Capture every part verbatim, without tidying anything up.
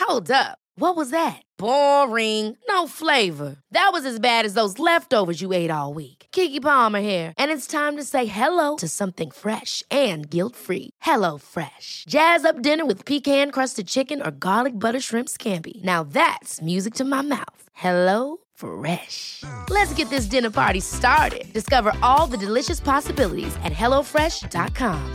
Hold up. What was that? Boring. No flavor. That was as bad as those leftovers you ate all week. Keke Palmer here, and it's time to say hello to something fresh and guilt-free. Hello Fresh. Jazz up dinner with pecan-crusted chicken or garlic butter shrimp scampi. Now that's music to my mouth. Hello Fresh. Let's get this dinner party started. Discover all the delicious possibilities at hello fresh dot com.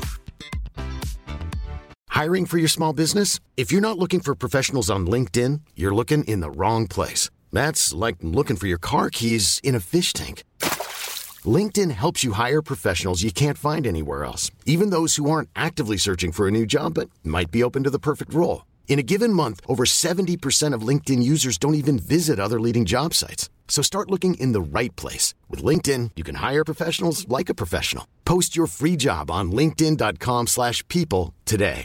Hiring for your small business? If you're not looking for professionals on LinkedIn, you're looking in the wrong place. That's like looking for your car keys in a fish tank. LinkedIn helps you hire professionals you can't find anywhere else, even those who aren't actively searching for a new job but might be open to the perfect role. In a given month, over seventy percent of LinkedIn users don't even visit other leading job sites. So start looking in the right place. With LinkedIn, you can hire professionals like a professional. Post your free job on linkedin dot com slash people today.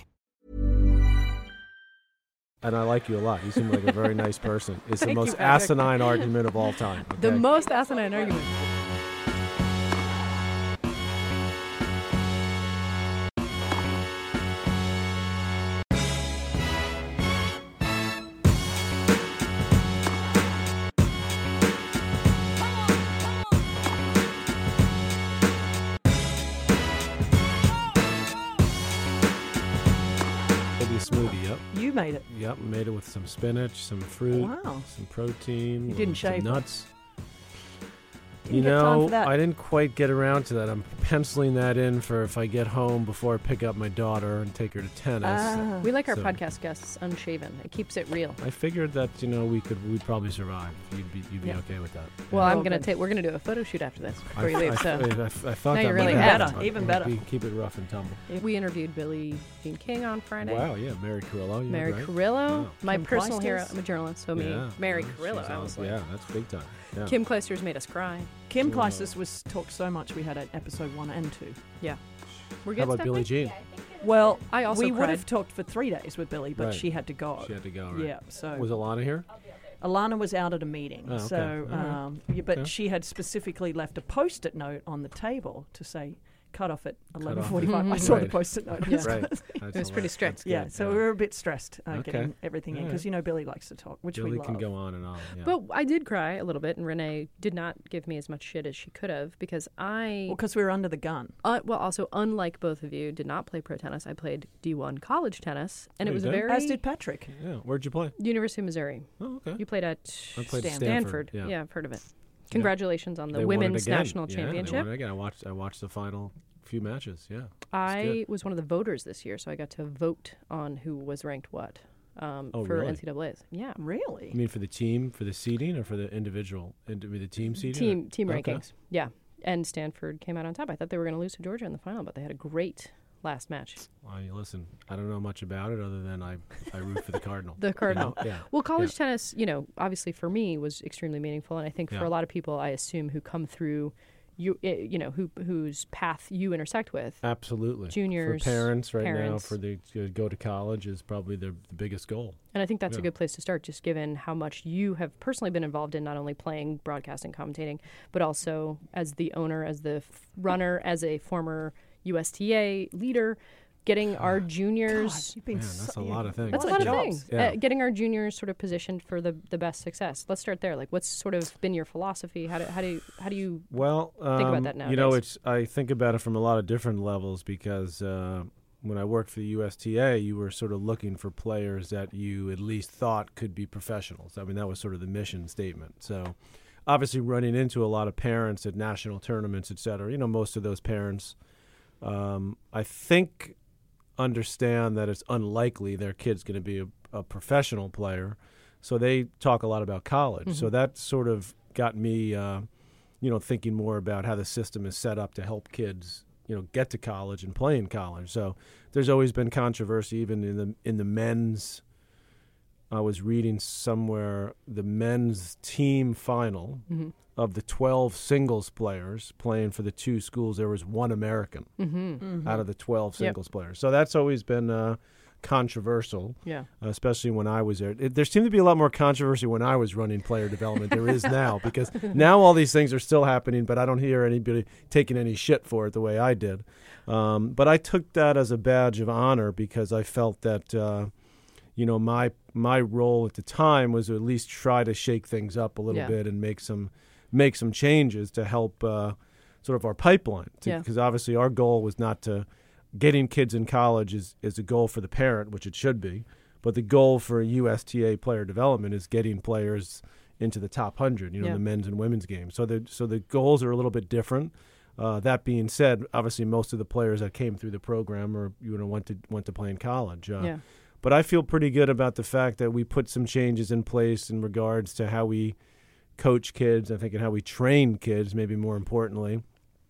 And I like you a lot. You seem like a very nice person. It's the Thank most you, Patrick. asinine argument of all time. Okay? The most asinine argument. Smoothie, yep. You made it. Yep, made it with some spinach, some fruit, Wow. some protein. You didn't some shave. nuts. Didn't You get time know, for that. I didn't quite get around to that. I'm penciling that in for if I get home before I pick up my daughter and take her to tennis. Ah. We like our So- podcast guests unshaven. It keeps it real. I figured that, you know, we could we'd probably survive. You'd be you'd be Yeah. okay with that. Well, Yeah. I'm Oh, gonna good. take. We're gonna do a photo shoot after this before I, you leave. I, so I, I, I thought Now that you really might have happen, to. but Even we'll better. Be, keep it rough and tumble. we interviewed Billie Jean King on Friday. Wow, yeah, Mary Carrillo. Yeah, Mary right? Carrillo, Yeah. my Kim personal Clijsters? hero. I'm a journalist, so me, Yeah, Mary yeah, Carrillo. she's I on- was like, yeah, that's big time. Yeah. Kim Clijsters made us cry. Kim Yeah. Clijsters was talked so much we had at episode one and two. Yeah. We're How good. about Billie Stephanie? Jean? Well, I also we would cried. have talked for three days with Billie, but Right. she had to go. She had to go, right. Yeah, so Was Alana here? Alana was out at a meeting, Oh, okay. so All right. um, yeah, but Okay. she had specifically left a post-it note on the table to say cut off at off eleven at- forty-five. I saw the Right. post-it note. Yeah. Right. It was pretty strict. Yeah, so we were a bit stressed uh, Okay. getting everything in All because right. you know Billie likes to talk, which Billy we love. can go on and on. Yeah. But I did cry a little bit, and Renee did not give me as much shit as she could have because I, Well, because we were under the gun. uh, well, also unlike both of you, did not play pro tennis. I played D one college tennis, and Oh, it you was did? very As did Patrick. yeah. Where'd you play? University of Missouri. Oh, okay. You played at I played at Stanford. Stanford. Yeah. I've heard of it. Congratulations on the They won it women's again. national Yeah, they won championship. it again. I watched. I watched the final few matches. Yeah. I good. was one of the voters this year, so I got to vote on who was ranked what um, Oh, for really? N C double A's. Yeah, Really? You mean for the team, for the seeding, or for the individual, indi- the team seeding? team team Okay. rankings. Yeah, and Stanford came out on top. I thought they were going to lose to Georgia in the final, but they had a great last match. Well, you listen, I don't know much about it other than I, I root for the Cardinal. The Cardinal. You know? Yeah. Well, college tennis, you know, obviously for me was extremely meaningful, and I think Yeah. for a lot of people, I assume who come through, you eh, you know, who whose path you intersect with. Absolutely. Juniors, for parents right now, parents. for the to go to college is probably the, the biggest goal. And I think that's a Yeah. good place to start, just given how much you have personally been involved in not only playing, broadcasting, commentating, but also as the owner, as the f- runner, as a former U S T A leader, getting our juniors. God, you've been Man, so, that's a you- lot of things. That's a What lot a of job. things. Yeah. Uh, getting our juniors sort of positioned for the the best success. Let's start there. Like, what's sort of been your philosophy? How do how do you, how do you? Well, um, Think about that you know, nowadays. it's I think about it from a lot of different levels because uh, when I worked for the U S T A, you were sort of looking for players that you at least thought could be professionals. I mean, that was sort of the mission statement. So, obviously, running into a lot of parents at national tournaments, et cetera. You know, most of those parents, um, I think, understand that it's unlikely their kid's going to be a, a professional player. So they talk a lot about college. So that sort of got me, uh, you know, thinking more about how the system is set up to help kids, you know, get to college and play in college. So there's always been controversy, even in the in the men's. I was reading somewhere the men's team final Mm-hmm. of the twelve singles players playing for the two schools. There was one American Mm-hmm. out of the twelve Yep. singles players. So that's always been uh, controversial, Yeah. especially when I was there. It, there seemed to be a lot more controversy when I was running player development. There is now, because now all these things are still happening, but I don't hear anybody taking any shit for it the way I did. Um, but I took that as a badge of honor because I felt that, uh, you know, my my role at the time was to at least try to shake things up a little Yeah. bit and make some make some changes to help uh, sort of our pipeline. Yeah. Because obviously our goal was not to getting kids in college is, is a goal for the parent, which it should be. But the goal for U S T A player development is getting players into the top one hundred, you know, Yeah. the men's and women's game. So the so the goals are a little bit different. Uh, that being said, obviously most of the players that came through the program or you know went to went to play in college. Uh, Yeah. But I feel pretty good about the fact that we put some changes in place in regards to how we coach kids, I think, and how we train kids, maybe more importantly.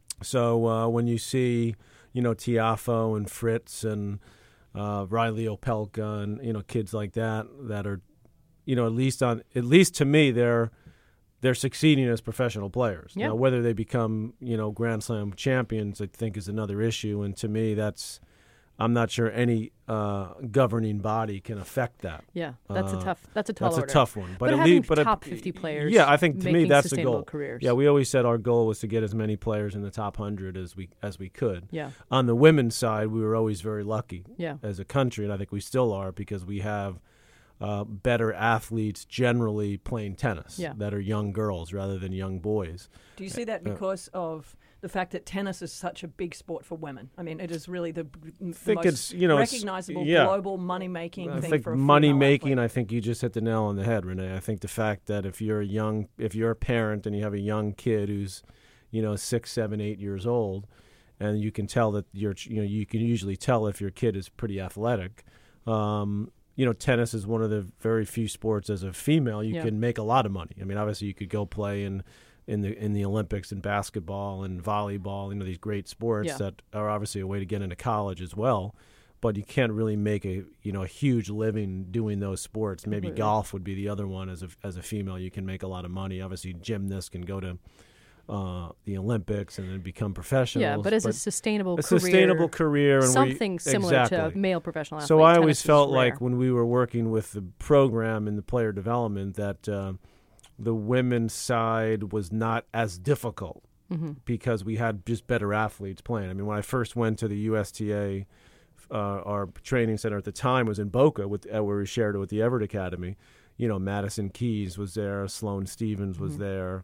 So uh, when you see, you know, Tiafo and Fritz and uh, Riley Opelka and, you know, kids like that that are, you know, at least on at least to me, they're they're succeeding as professional players. Yeah. Now, whether they become, you know, Grand Slam champions, I think is another issue. And to me, that's I'm not sure any uh, governing body can affect that. Yeah, that's Uh, a tough. That's a tall That's order. a tough one. But, at having least, but top at- fifty players. Yeah, I think to me making that's the sustainable goal. Careers. Yeah, we always said our goal was to get as many players in the top hundred as we as we could. Yeah. On the women's side, we were always very lucky Yeah. as a country, and I think we still are because we have uh, better athletes generally playing tennis Yeah. that are young girls rather than young boys. Do you see that because of the fact that tennis is such a big sport for women? I mean, it is really the, the think most it's, you know, it's- recognizable yeah. global money-making I thing think for a money female making. athlete. I think you just hit the nail on the head, Renee. I think the fact that if you're a young, if you're a parent and you have a young kid who's, you know, six, seven, eight years old, and you can tell that you're, you know, you can usually tell if your kid is pretty athletic. Um, you know, tennis is one of the very few sports as a female you Yeah. can make a lot of money. I mean, obviously you could go play in. In the in the Olympics and basketball and volleyball, you know, these great sports Yeah. that are obviously a way to get into college as well. But you can't really make a you know a huge living doing those sports. Maybe Completely. golf would be the other one. As a as a female, you can make a lot of money. Obviously, gymnasts can go to uh, the Olympics and then become professionals. Yeah, but as a sustainable a career, sustainable career, and we- something similar exactly. to male professional athletes. So I tennis always is felt rare. like when we were working with the program and the player development that uh, the women's side was not as difficult Mm-hmm. because we had just better athletes playing. I mean, when I first went to the U S T A, uh, our training center at the time was in Boca, with, uh, where we shared it with the Everett Academy. You know, Madison Keys was there, Sloane Stevens was Mm-hmm. there.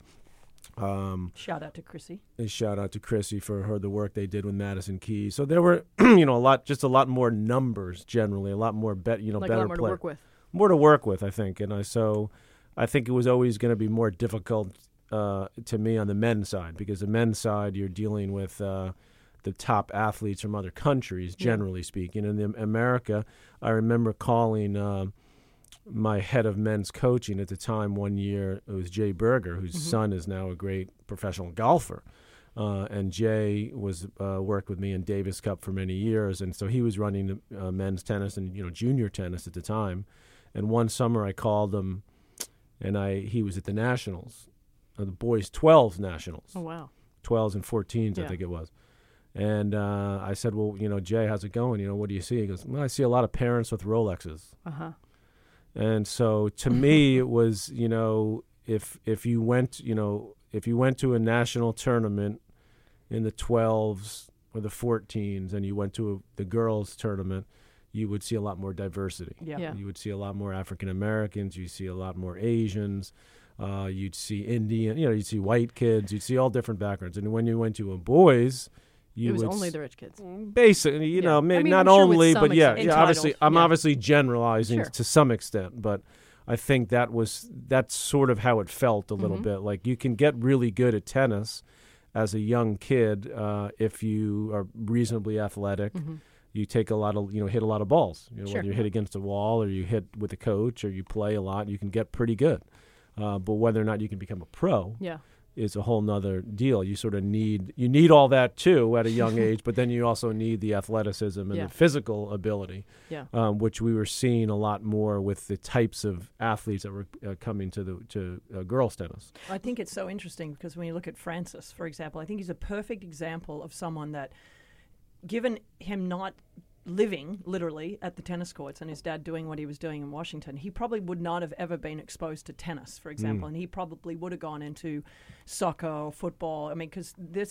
Um, Shout out to Chrissy. and shout out to Chrissy for her the work they did with Madison Keys. So there were, you know, a lot, just a lot more numbers generally, a lot more bet, you know, like a better lot more to play- work with. more to work with, I think. And I so I think it was always going to be more difficult uh, to me on the men's side because the men's side you're dealing with uh, the top athletes from other countries, generally speaking. In the, America, I remember calling uh, my head of men's coaching at the time one year. It was Jay Berger, whose Mm-hmm. son is now a great professional golfer. Uh, and Jay was uh, worked with me in Davis Cup for many years, and so he was running uh, men's tennis and you know junior tennis at the time. And one summer I called him, and I he was at the nationals, uh, the boys twelves nationals, Oh wow. twelves and fourteens I Yeah. think it was. And uh, I said, well, you know, Jay, how's it going? You know, what do you see? He goes, well, I see a lot of parents with Rolexes. Uh huh. And so to me, it was, you know, if if you went, you know, if you went to a national tournament in the twelves or the fourteens and you went to a, the girls tournament, you would see a lot more diversity. Yeah. Yeah. You would see a lot more African Americans. You see a lot more Asians. Uh, you'd see Indian. You know, you'd see white kids. You'd see all different backgrounds. And when you went to a boys, you It was would only s- the rich kids. basically, you Yeah. know, I may, mean, not I'm sure with only, some but yeah, exceptions. yeah. Obviously, Entitled, I'm yeah. obviously generalizing Sure. to some extent, but I think that was that's sort of how it felt a little Mhm. bit. Like you can get really good at tennis as a young kid uh, if you are reasonably athletic. Mhm. You take a lot of, you know, hit a lot of balls. You know, Sure. whether you hit against a wall or you hit with a coach or you play a lot, you can get pretty good. Uh, but whether or not you can become a pro Yeah. is a whole nother deal. You sort of need you need all that too at a young age, but then you also need the athleticism and Yeah. the physical ability, Yeah. um, which we were seeing a lot more with the types of athletes that were uh, coming to the to uh, girls tennis. I think it's so interesting because when you look at Francis, for example, I think he's a perfect example of someone that, given him not living literally at the tennis courts and his dad doing what he was doing in Washington, he probably would not have ever been exposed to tennis, for example, and he probably would have gone into soccer or football. I mean, because this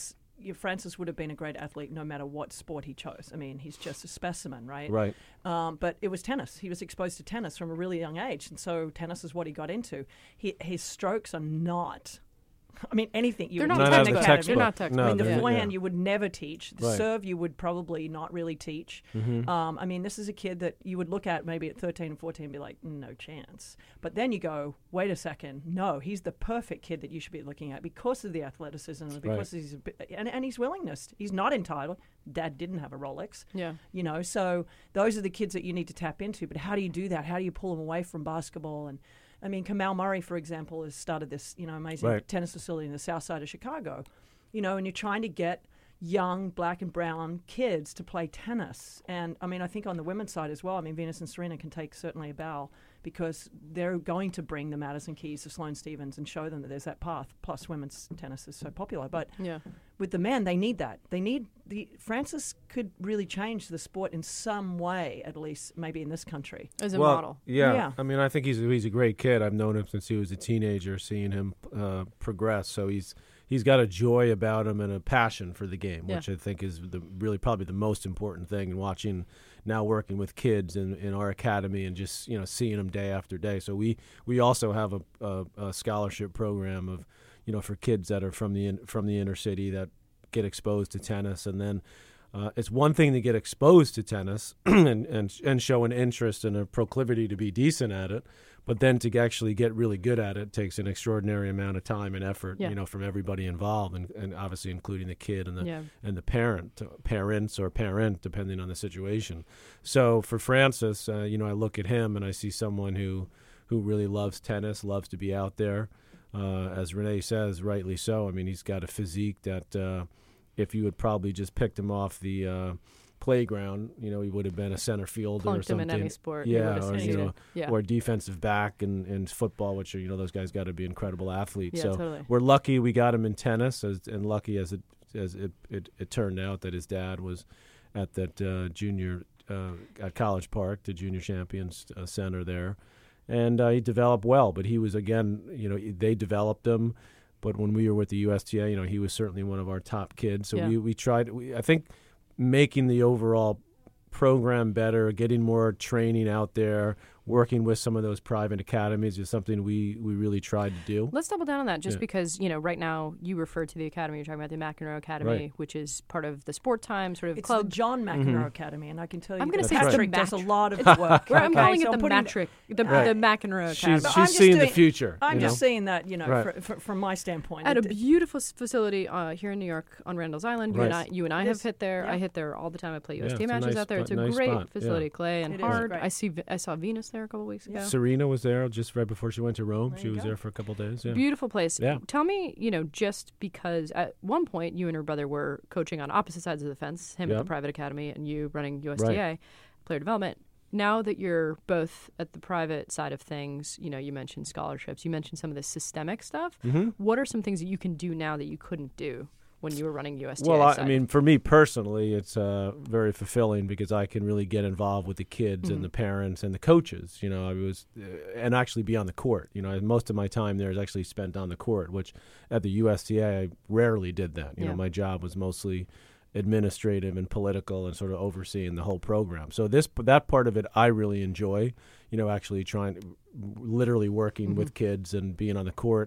you- Francis would have been a great athlete no matter what sport he chose. I mean, he's just a specimen, right? Right. Um, but it was tennis. He was exposed to tennis from a really young age, and so tennis is what he got into. He, his strokes are not. I mean, anything you They're would not teach in technical. the They're academy. not technical. I mean, the No, they're- forehand yeah. you would never teach. The Right. serve you would probably not really teach. Mm-hmm. Um, I mean, this is a kid that you would look at maybe at thirteen and fourteen and be like, no chance. But then you go, wait a second, no, he's the perfect kid that you should be looking at because of the athleticism, and because Right. he's a bit, and, and his willingness. He's not entitled. Dad didn't have a Rolex. Yeah. You know, so those are the kids that you need to tap into. But how do you do that? How do you pull them away from basketball? And I mean, Kamal Murray, for example, has started this, you know, amazing Right. tennis facility in the south side of Chicago. You know, and you're trying to get young black and brown kids to play tennis. And I mean, I think on the women's side as well, I mean, Venus and Serena can take certainly a bow because they're going to bring the Madison Keys to Sloane Stephens and show them that there's that path. Plus, women's tennis is so popular. But Yeah. with the men, they need that. They need the Francis could really change the sport in some way, at least maybe in this country. As a well, model. Yeah. Yeah. I mean, I think he's he's a great kid. I've known him since he was a teenager, seeing him uh, progress. So he's he's got a joy about him and a passion for the game, Yeah. which I think is the really probably the most important thing. And watching now working with kids in, in our academy and just you know seeing them day after day. So we we also have a, a, a scholarship program of you know for kids that are from the in, from the inner city that get exposed to tennis, and then. Uh, it's one thing to get exposed to tennis and, and and show an interest and a proclivity to be decent at it, but then to actually get really good at it takes an extraordinary amount of time and effort, Yeah. you know, from everybody involved, and, and obviously including the kid and the Yeah. and the parent, parents or parent, depending on the situation. So for Francis, uh, you know, I look at him and I see someone who who really loves tennis, loves to be out there. Uh, as Renee says, rightly so. I mean, he's got a physique that. Uh, If you had probably just picked him off the uh, playground, you know, he would have been a center fielder or Plunked him something. in any sport. you Yeah, would have or, you succeeded. know, yeah. or defensive back in, in football, which are, you know, those guys got to be incredible athletes. Yeah, so totally. we're lucky we got him in tennis, as, and lucky as it as it, it, it turned out that his dad was at that uh, junior uh, at College Park, the junior champions uh, center there, and uh, he developed well. But he was again, you know, they developed him. But when we were with the U S T A, you know, he was certainly one of our top kids. So Yeah. we, we tried, we, I think, making the overall program better, getting more training out there, working with some of those private academies is something we, we really tried to do. Let's double down on that just Yeah. because, you know, right now you refer to the academy, you're talking about the McEnroe Academy, Right. which is part of the Sport Time sort of It's club. the John McEnroe Academy, and I can tell you I'm gonna that say it's the Patrick does a Match- lot of the work. Where I'm okay? calling So it I'm the putting- Matric, the, Right. the McEnroe She's, Academy. But she's I'm just seeing the doing- future. I'm you just know? saying that, you know, Right. fr- fr- from my standpoint. At a that- beautiful s- facility uh, here in New York on Randall's Island. You and I, Right. you and I It have is. hit there. I Yeah. hit there all the time. I play Yeah, U S T it's a matches nice out there. spot- It's a nice great spot, yeah. facility, clay and It is hard. great. I see. I saw Venus there a couple weeks ago. Yeah. Serena was there just right before she went to Rome. There she you was go. there for a couple of days. Yeah. Beautiful place. Yeah. Tell me, you know, just because at one point you and her brother were coaching on opposite sides of the fence, him Yeah. at the private academy and you running U S T A, Right. player development. Now that you're both at the private side of things, you know, you mentioned scholarships, you mentioned some of the systemic stuff. Mm-hmm. What are some things that you can do now that you couldn't do when you were running U S T A? Well, I, I side? mean, for me personally, it's uh, very fulfilling because I can really get involved with the kids Mhm. and the parents and the coaches. You know, I was uh, and actually be on the court. You know, most of my time there is actually spent on the court, which at the U S T A I rarely did that. You Yeah. know, my job was mostly administrative and political and sort of overseeing the whole program. So this that part of it I really enjoy. You know, actually trying, literally working Mhm. with kids and being on the court.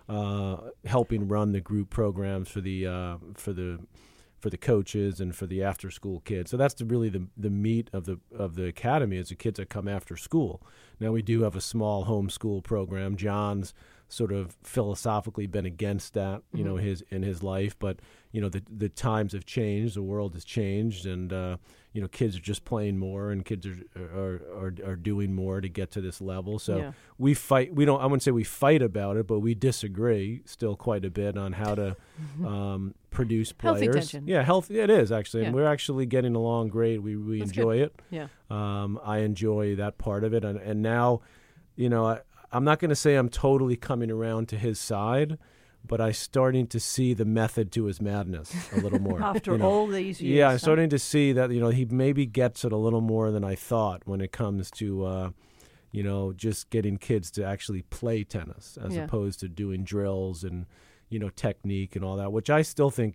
Uh, helping run the group programs for the uh, for the for the coaches and for the after school kids. So that's the, really the the meat of the of the academy is the kids that come after school. Now we do have a small homeschool program. John's sort of philosophically been against that, you know, his in his life, but you know the the times have changed, the world has changed, and uh, you know kids are just playing more, and kids are are are, are doing more to get to this level. So Yeah. we fight. We don't. I wouldn't say we fight about it, but we disagree still quite a bit on how to um, produce players. Healthy tension. Yeah, healthy. It is actually, and Yeah. we're actually getting along great. We we That's enjoy it. yeah. Um, I enjoy that part of it, and and now, you know, I, I'm not going to say I'm totally coming around to his side, but I'm starting to see the method to his madness a little more. after you know. all these years. Yeah, I'm huh? starting to see that, you know, he maybe gets it a little more than I thought when it comes to, uh, you know, just getting kids to actually play tennis as Yeah. opposed to doing drills and, you know, technique and all that, which I still think is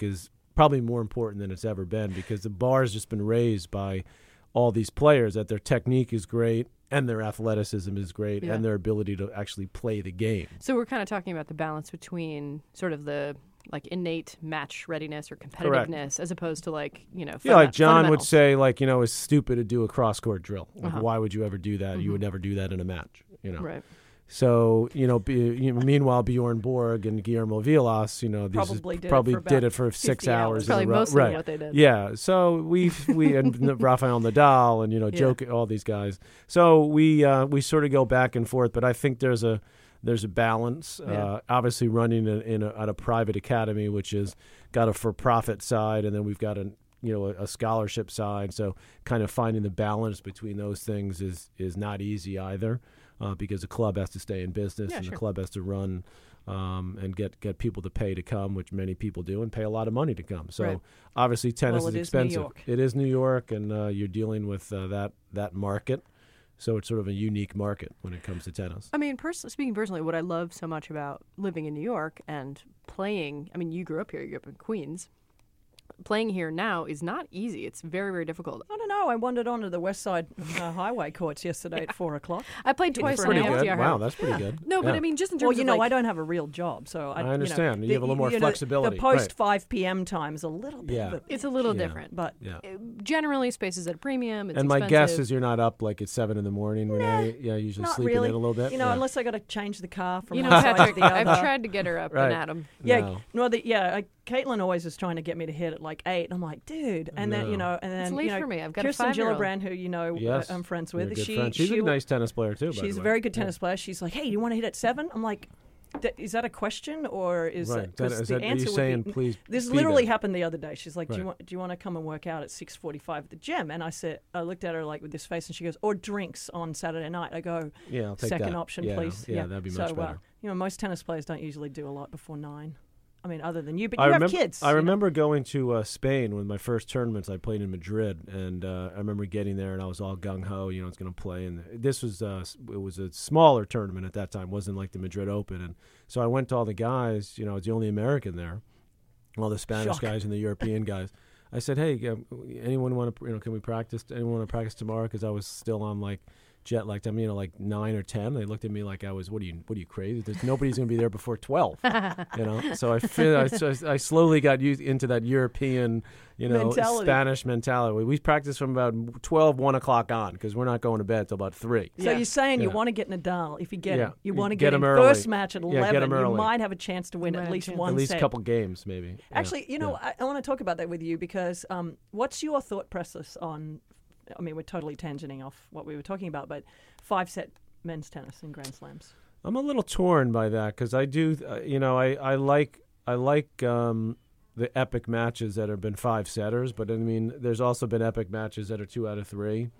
probably more important than it's ever been because the bar has just been raised by all these players that their technique is great and their athleticism is great Yeah. and their ability to actually play the game. So we're kind of talking about the balance between sort of the like innate match readiness or competitiveness as opposed to like, you know, Yeah, like funda- John would fundamentals. say, like, you know, it's stupid to do a cross-court drill. Like, Uh-huh. why would you ever do that? You would never do that in a match, you know. Right. So, you know, be, you know, meanwhile, Bjorn Borg and Guillermo Vilas, you know, these Probably is, did it probably for about did it for six fifty hours. hours. Probably in a row. mostly right. what they did. Yeah. So we we and Rafael Nadal and you know Yeah. Joke, all these guys. So we uh, we sort of go back and forth, but I think there's a there's a balance. Yeah. Uh, obviously, running in, in a, at a private academy, which is got a for-profit side, and then we've got a you know a, a scholarship side. So kind of finding the balance between those things is is not easy either. Uh, because the club has to stay in business Yeah, and sure. the club has to run um, and get, get people to pay to come, which many people do, and pay a lot of money to come. So Right. obviously tennis Well, is it is New expensive. York. It is New York, and uh, you're dealing with uh, that that market. So it's sort of a unique market when it comes to tennis. I mean, pers- speaking personally, what I love so much about living in New York and playing, I mean, you grew up here, you grew up in Queens. Playing here now is not easy. It's very, very difficult. I don't know. I wandered onto the West Side uh, Highway courts yesterday at four o'clock. I played Did it twice for in an an Pretty hour. good. F D R. Wow, that's pretty good. No, but Yeah. I mean, just in terms Well, you of know, like, I don't have a real job, so I, I understand. You, know, You have a little more know, flexibility. The, the post Right. five p.m. time is a little bit. Yeah. Of a, it's a little Yeah. different. but Yeah. Generally, space is at a premium. It's And my expensive. guess is you're not up like at seven in the morning, Renee. Yeah, usually not sleeping really. in a little bit. You know, yeah. unless I got to change the car from You know, one side Patrick, to the other. I've tried to get her up Right. and at him. Yeah, No. no, the, yeah. I, Caitlin always is trying to get me to hit at like eight. And I'm like, dude, and then No. you know, and then It's late you know, for me. I've got a Kirsten five-year-old. Gillibrand, who you know Yes. uh, I'm friends You're with. a good she, friend. She's she, a nice tennis player too. by She's the a way. very good Yeah. tennis player. She's like, hey, do you want to hit at seven? I'm like, "D- is that a question or is Right. that, 'cause That- is the that- are you answer saying, would be, please This be literally there? happened the other day. She's like, do you Right. want do you want to come and work out at six forty-five at the gym? And I said, I looked at her like with this face, and she goes, or drinks on Saturday night. I go, Yeah, I'll take second that. option, Yeah, please. Yeah, that'd be much so, better. Uh, you know, most tennis players don't usually do a lot before nine. I mean, other than you, but I you remember, have kids. I you know. remember going to uh, Spain with my first tournaments. I played in Madrid, and uh, I remember getting there, and I was all gung ho. You know, I was going to play, and this was uh, s- it was a smaller tournament at that time. It wasn't like the Madrid Open, and so I went to all the guys. You know, I was the only American there, all the Spanish Shock. guys and the European guys. I said, "Hey, um, anyone want to? You know, can we practice? Anyone want to practice tomorrow?" Because I was still on like jet lagged. I mean, you know, like nine or ten. They looked at me like I was, "What are you? What are you crazy? There's nobody's going to be there before twelve." You know, so I feel I, so I slowly got used into that European, you know, Mentality. Spanish mentality. We, we practice from about twelve, one o'clock on because we're not going to bed till about three. So you're saying you Yeah. want to get Nadal if you get Yeah. him. You You want to get get, him him early. first match at Yeah, get eleven. him You early. might have a chance to win You might at have a least chance. one At least set. a couple games, maybe. Yeah. Actually, you know, Yeah. I, I want to talk about that with you because um, what's your thought process on? I mean, we're totally tangenting off what we were talking about, but five set men's tennis in Grand Slams. I'm a little torn by that because I do, uh, you know, I, I like I like um, the epic matches that have been five setters, but I mean, there's also been epic matches that are two out of three.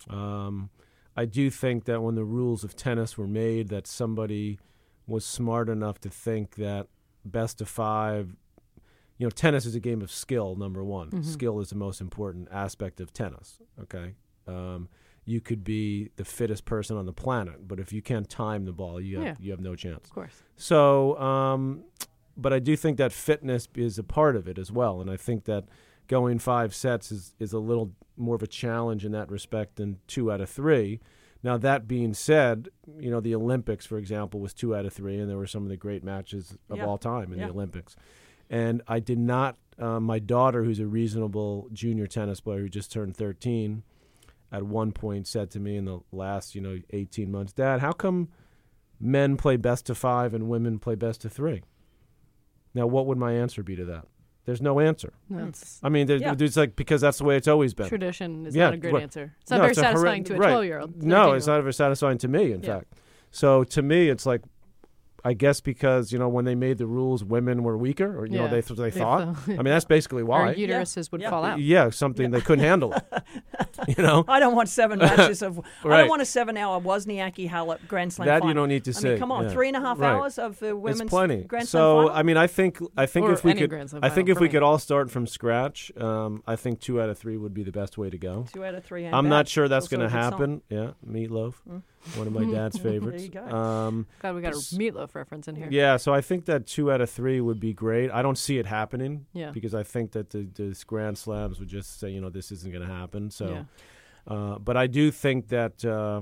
Um, I do think that when the rules of tennis were made, that somebody was smart enough to think that best of five. You know, tennis is a game of skill. Number one, Mm-hmm. skill is the most important aspect of tennis. Okay. Um, you could be the fittest person on the planet, but if you can't time the ball, you have, Yeah. you have no chance. Of course. So, um, but I do think that fitness is a part of it as well, and I think that going five sets is, is a little more of a challenge in that respect than two out of three. Now, that being said, you know, the Olympics, for example, was two out of three, and there were some of the great matches of Yeah. all time in Yeah. the Olympics. And I did not, uh, my daughter, who's a reasonable junior tennis player who just turned thirteen, at one point said to me in the last, you know, eighteen months, Dad, how come men play best of five and women play best of three? Now, what would my answer be to that? There's no answer. That's I mean, there's, Yeah. there's like, because that's the way it's always been. tradition is Yeah, not a good right. answer. It's not No, very it's a horren- satisfying to a right. twelve-year-old. No, it's not very satisfying to me, in Yeah. fact. So to me, it's like, I guess because, you know, when they made the rules, women were weaker, or, you know, Yeah. they, th- they They thought. thought- I mean, that's basically why. Or uteruses would Yeah. fall out. Yeah, something they couldn't handle it. You know? I don't want seven matches of. I Right. don't want a seven-hour Wozniacki Halep Grand Slam. That you final. don't need to I say. mean, come on, yeah. three and a half Right. hours of the women's It's plenty. Grand Slam so final. I mean, I think I think Or if we any could, Grand Slam I think final if for we me. could all start from scratch, um, I think two out of three would be the best way to go. Two out of three. ain't I'm bad. not sure that's Also going to a good song. happen. Yeah, Meatloaf, one of my dad's favorites. you go. Um, God, we got a S- meatloaf self-reference in here. Yeah, so I think that two out of three would be great. I don't see it happening. Yeah. Because I think that the, the Grand Slams would just say, you know, this isn't going to happen. So, Yeah. uh, but I do think that uh,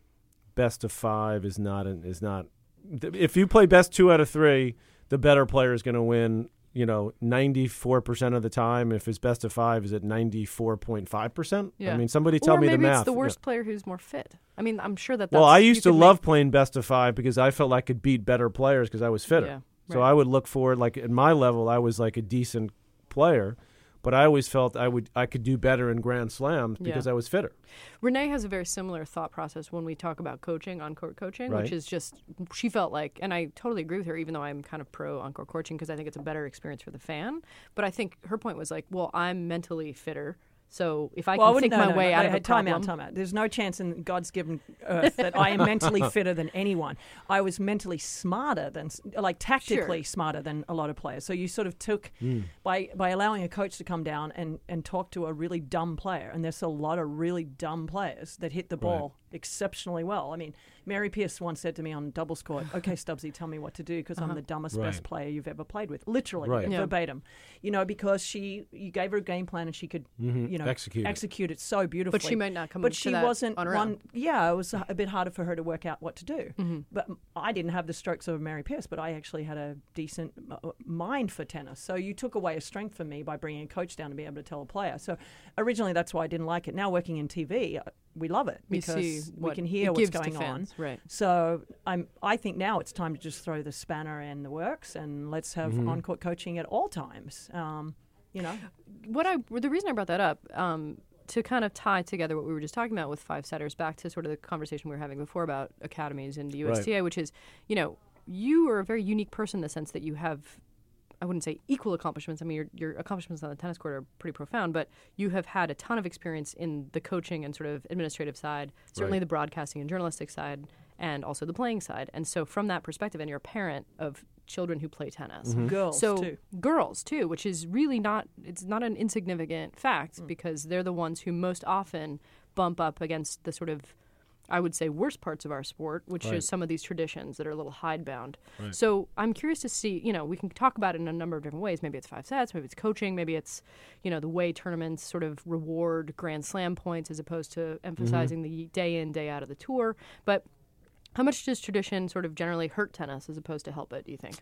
best of five is not an, is not. Th- if you play best two out of three, the better player is going to win. You know, ninety-four percent of the time. If it's best of five, is it ninety-four point five percent? Yeah. I mean, somebody tell or me maybe the math. it's the worst Yeah. player who's more fit. I mean, I'm sure that. That's, Well, I you used to could love make- playing best of five because I felt like I could beat better players because I was fitter. Yeah, So right. I would look forward, like at my level, I was like a decent player, but I always felt I would I could do better in Grand Slams because Yeah. I was fitter. Renee has a very similar thought process when we talk about coaching, on-court coaching, Right. which is just, she felt like, and I totally agree with her, even though I'm kind of pro on-court coaching because I think it's a better experience for the fan. But I think her point was like, well, I'm mentally fitter. So if I Well, I can wouldn't- think no, my no, way no, out no, of a time problem. out, time out. There's no chance in God's given earth that I am mentally fitter than anyone. I was mentally smarter than, like tactically Sure. smarter than a lot of players. So you sort of took, Hmm. by by allowing a coach to come down and, and talk to a really dumb player, and there's a lot of really dumb players that hit the ball exceptionally well. I mean, Mary Pierce once said to me on doubles court, okay, Stubbsy, tell me what to do because I'm the dumbest, Right. best player you've ever played with. Literally, Right. Yeah. verbatim. You know, because she, you gave her a game plan and she could, you know, Execute it. execute it so beautifully. But she might not come But to she that wasn't on her one. own. Yeah, it was a, a bit harder for her to work out what to do. Mm-hmm. But I didn't have the strokes of Mary Pierce, but I actually had a decent uh, mind for tennis. So you took away a strength from me by bringing a coach down to be able to tell a player. So originally that's why I didn't like it. Now working in T V, uh, we love it You because see we what can it hear what's gives to going on. fans, right. So I'm. I think now it's time to just throw the spanner in the works and let's have Mm-hmm. on-court coaching at all times. Um, you know. What I the reason I brought that up um, to kind of tie together what we were just talking about with five setters back to sort of the conversation we were having before about academies and the U S T A, which is, you know, you are a very unique person in the sense that you have, I wouldn't say equal accomplishments. I mean, your, your accomplishments on the tennis court are pretty profound, but you have had a ton of experience in the coaching and sort of administrative side, certainly Right. the broadcasting and journalistic side, and also the playing side. And so from that perspective, and you're a parent of children who play tennis. Girls so too. girls too, which is really not, it's not an insignificant fact because they're the ones who most often bump up against the sort of, I would say, worst parts of our sport, which Right. is some of these traditions that are a little hidebound. So I'm curious to see, you know, we can talk about it in a number of different ways. Maybe it's five sets, maybe it's coaching, maybe it's, you know, the way tournaments sort of reward Grand Slam points as opposed to emphasizing the day in, day out of the tour. But how much does tradition sort of generally hurt tennis as opposed to help it, do you think?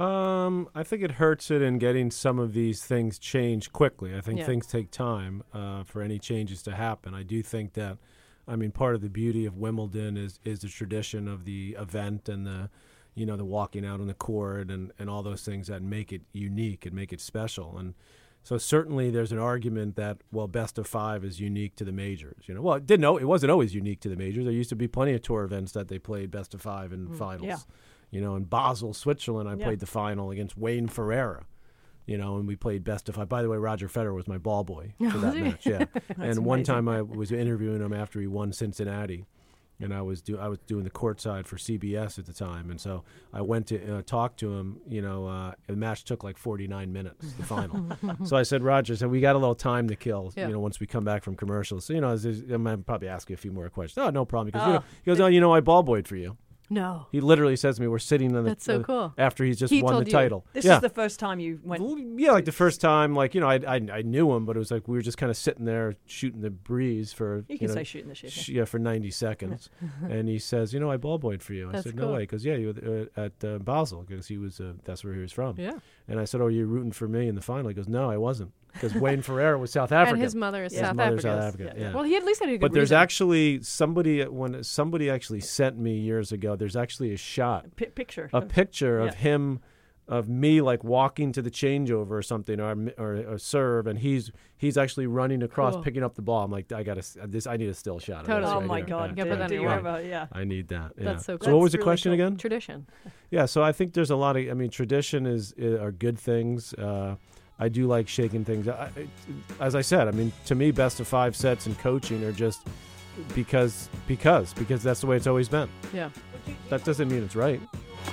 Um, I think it hurts it in getting some of these things changed quickly. I think Yeah. things take time uh, for any changes to happen. I do think that, I mean, part of the beauty of Wimbledon is is the tradition of the event and the, you know, the walking out on the court and, and all those things that make it unique and make it special. And so certainly there's an argument that, well, best of five is unique to the majors. You know, well, it didn't know it wasn't always unique to the majors. There used to be plenty of tour events that they played best of five in finals. yeah. You know, in Basel, Switzerland, I Yeah. played the final against Wayne Ferreira. You know, and we played best of five. By the way, Roger Federer was my ball boy for that match. Yeah, and one amazing. time I was interviewing him after he won Cincinnati, and I was do I was doing the courtside for C B S at the time, and so I went to uh, talk to him. You know, uh, the match took like forty-nine minutes, the final. So I said, Roger, so we got a little time to kill. Yeah. You know, once we come back from commercials. So you know, I might probably ask you a few more questions. Oh, no problem. Because you Oh. know, he goes, oh, you know, I ball boyed for you. No. He literally says to me, we're sitting on the That's so uh, cool. after he's just He won the told you. title. This yeah. is the first time you went. Well, yeah, like the first time, like, you know, I, I I knew him, but it was like we were just kind of sitting there shooting the breeze for, You can know, say shooting the shit. sh- yeah, for ninety seconds. And he says, you know, I ball boyed for you. I That's said, no cool. way. Because, yeah, you were uh, at uh, Basel, because he was, uh, that's where he was from. Yeah. And I said, oh, you're rooting for me in the final? He goes, no, I wasn't. Because Wayne Ferreira was South African. And his mother is Yeah. South His mother's African. South African, yeah. Well, he at least had a good But there's reason. actually somebody, when somebody actually sent me years ago, there's actually a shot, P- picture. a picture of Yeah. him, of me like walking to the changeover or something, or or a serve, and he's he's actually running across, Cool. picking up the ball. I'm like, I got to this. I need a still shot. Of Totally. this Oh right my here. God! Yeah, do, put that do in you your- ever? Yeah. I need that. Yeah. That's so So cool. what was That's the really question cool. again? Tradition. Yeah. So I think there's a lot of. I mean, tradition is, is are good things. Uh, I do like shaking things. I, I, as I said, I mean, to me, best of five sets and coaching are just because because because that's the way it's always been. Yeah. That doesn't mean it's right.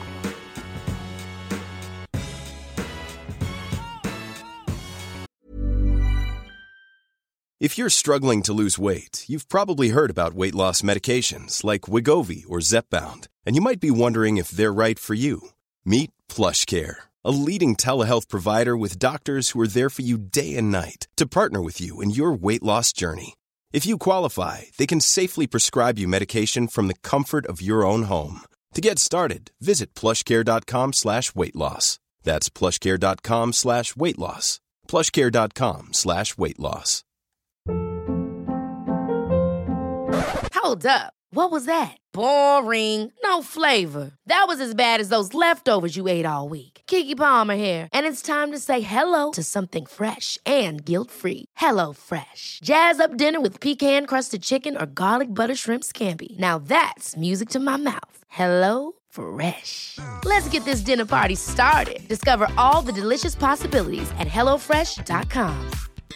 If you're struggling to lose weight, you've probably heard about weight loss medications like Wegovy or Zepbound, And you might be wondering if they're right for you. Meet PlushCare, a leading telehealth provider with doctors who are there for you day and night to partner with you in your weight loss journey. If you qualify, they can safely prescribe you medication from the comfort of your own home. To get started, visit plushcare.com slash weight loss. That's plushcare.com slash weight loss. plushcare.com slash weight loss. Hold up. What was that? Boring. No flavor. That was as bad as those leftovers you ate all week. Keke Palmer here, and it's time to say hello to something fresh and guilt-free. Hello Fresh. Jazz up dinner with pecan-crusted chicken or garlic butter shrimp scampi. Now that's music to my mouth. Hello Fresh. Let's get this dinner party started. Discover all the delicious possibilities at hello fresh dot com.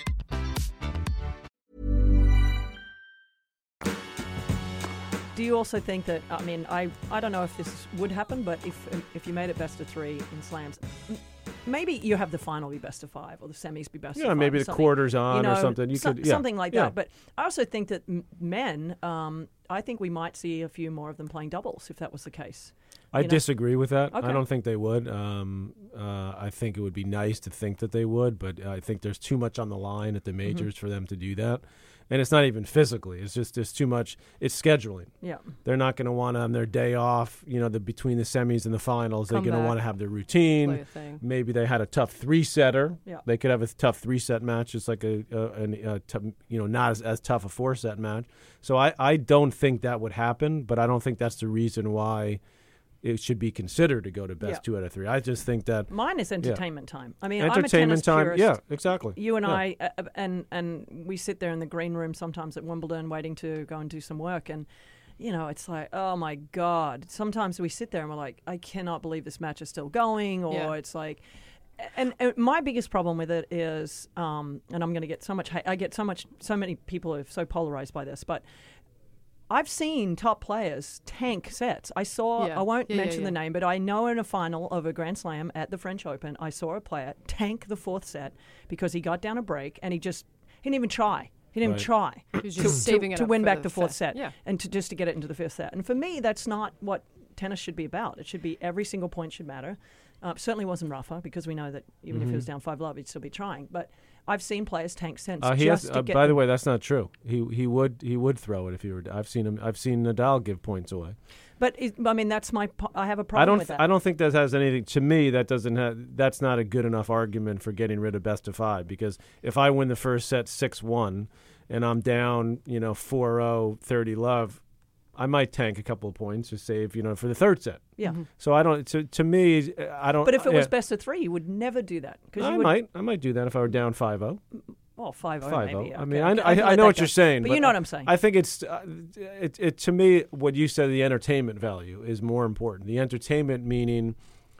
Do you also think that, I mean, I, I don't know if this would happen, but if if you made it best of three in slams, m- maybe you have the final be best of five or the semis be best Yeah, of five. maybe or the something, quarters on you know, or something. You so- could, yeah. Something like Yeah. that. But I also think that m- men, um, I think we might see a few more of them playing doubles if that was the case. I you know? disagree with that. Okay. I don't think they would. Um, uh, I think it would be nice to think that they would, but I think there's too much on the line at the majors for them to do that. And it's not even physically. It's just there's too much. It's scheduling. Yeah. They're not going to want to on their day off, you know, the between the semis and the finals. Come They're going to back. want to have their Play routine. a thing. Maybe they had a tough three-setter. Yeah. They could have a tough three-set match, just like a, a, an- a t- you know, not as, as tough a four-set match. So I, I don't think that would happen, but I don't think that's the reason why it should be considered to go to best Yeah. two out of three. I just think that Mine is entertainment time. I mean, entertainment I'm a time. tennis Yeah, purist. exactly. You and Yeah. I, uh, uh, and and we sit there in the green room sometimes at Wimbledon waiting to go and do some work, and you know, it's like, oh my God. Sometimes we sit there and we're like, I cannot believe this match is still going, or Yeah. it's like, and, and my biggest problem with it is, um, and I'm going to get so much, ha- I get so much, so many people are so polarized by this, but I've seen top players tank sets. I saw, Yeah. I won't Yeah, yeah, mention yeah. the name, but I know in a final of a Grand Slam at the French Open, I saw a player tank the fourth set because he got down a break and he just, he didn't even try. He didn't Right. even try He was to, just saving to, it to up win for back the the fourth fifth. set Yeah. and to just to get it into the fifth set. And for me, that's not what tennis should be about. It should be every single point should matter. Uh, certainly wasn't Rafa because we know that even if he was down five love, he'd still be trying. But I've seen players tank sets Uh, he just has, to uh, get by the them- way, that's not true. He he would he would throw it if he were. I've seen him. I've seen Nadal give points away. But it, I mean, that's my. po- I have a I problem don't. with th- that. I don't think that has anything. To me, that doesn't have. That's not a good enough argument for getting rid of best of five. Because if I win the first set six one, and I'm down, you know, four oh, thirty love, I might tank a couple of points to save, you know, for the third set. Yeah. So I don't. To to me, I don't. But if it was yeah. best of three, you would never do that. Because I you would, might. I might do that if I were down five oh. Oh, five oh five oh. maybe. I Okay, mean, I, okay, I, can I let know that what go. you're saying, But you know what I'm saying. I think it's uh, it, it to me what you said. The entertainment value is more important. The entertainment meaning,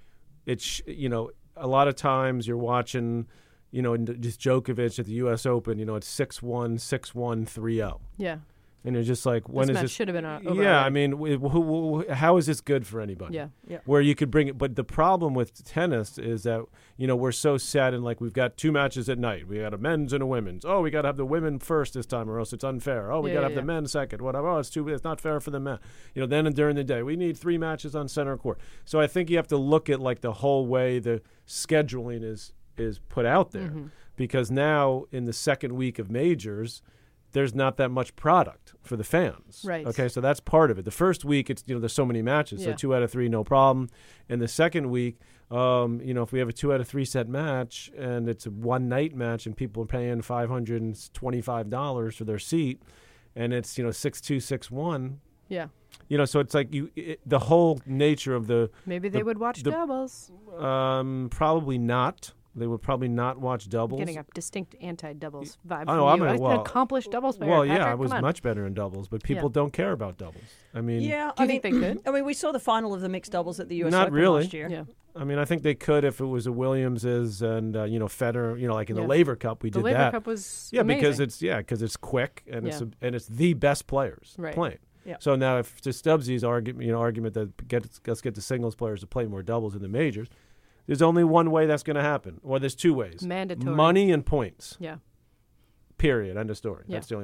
it's you know a lot of times you're watching, you know, just Djokovic at the U S Open. You know, it's six one, six one, three oh. Yeah. And you're just like, when This is match this? should have been, uh, over yeah, I already. mean, wh- wh- wh- how is this good for anybody? Yeah. Yeah. Where you could bring it, but the problem with tennis is that you know we're so set and like we've got two matches at night. We got a men's and a women's. Oh, we got to have the women first this time, or else it's unfair. Oh, we Yeah, got to yeah, have the yeah. men second. Whatever. Oh, it's too. It's not fair for the men. You know. Then and during the day, we need three matches on center court. So I think you have to look at like the whole way the scheduling is is put out there, Mm-hmm. because now in the second week of majors, there's not that much product for the fans. Right. Okay, so that's part of it. The first week, it's you know there's so many matches, so Yeah. two out of three, no problem. And the second week, um, you know, if we have a two out of three set match and it's a one night match and people are paying five hundred and twenty-five dollars for their seat, and it's you know six two, six one. Yeah. You know, so it's like you it, the whole nature of the Maybe they The- would watch the- doubles. um, probably not. They would probably not watch doubles. Getting a distinct anti-doubles vibe Oh, from no, I'm you. a- An well- accomplished doubles player. Well, yeah, Patrick, I was come on. much better in doubles, but people Yeah. don't care about doubles. I mean, Yeah, Do I you think mean, they could? I mean, we saw the final of the mixed doubles at the U S Not Open really. last year. Yeah. I mean, I think they could if it was a Williams's and uh, you know Federer, you know, like in Yeah. the Laver Cup, we The did Laver that. Cup was yeah, because amazing. it's yeah, because it's quick and it's Yeah. a, and it's the best players Right. playing. Yeah. So now, if to Stubbsy's argument, you know, argument that get let's get the singles players to play more doubles in the majors, there's only one way that's going to happen, or there's two ways: Mandatory. money and points. Yeah. Period. End of story. Yeah. That's the only way.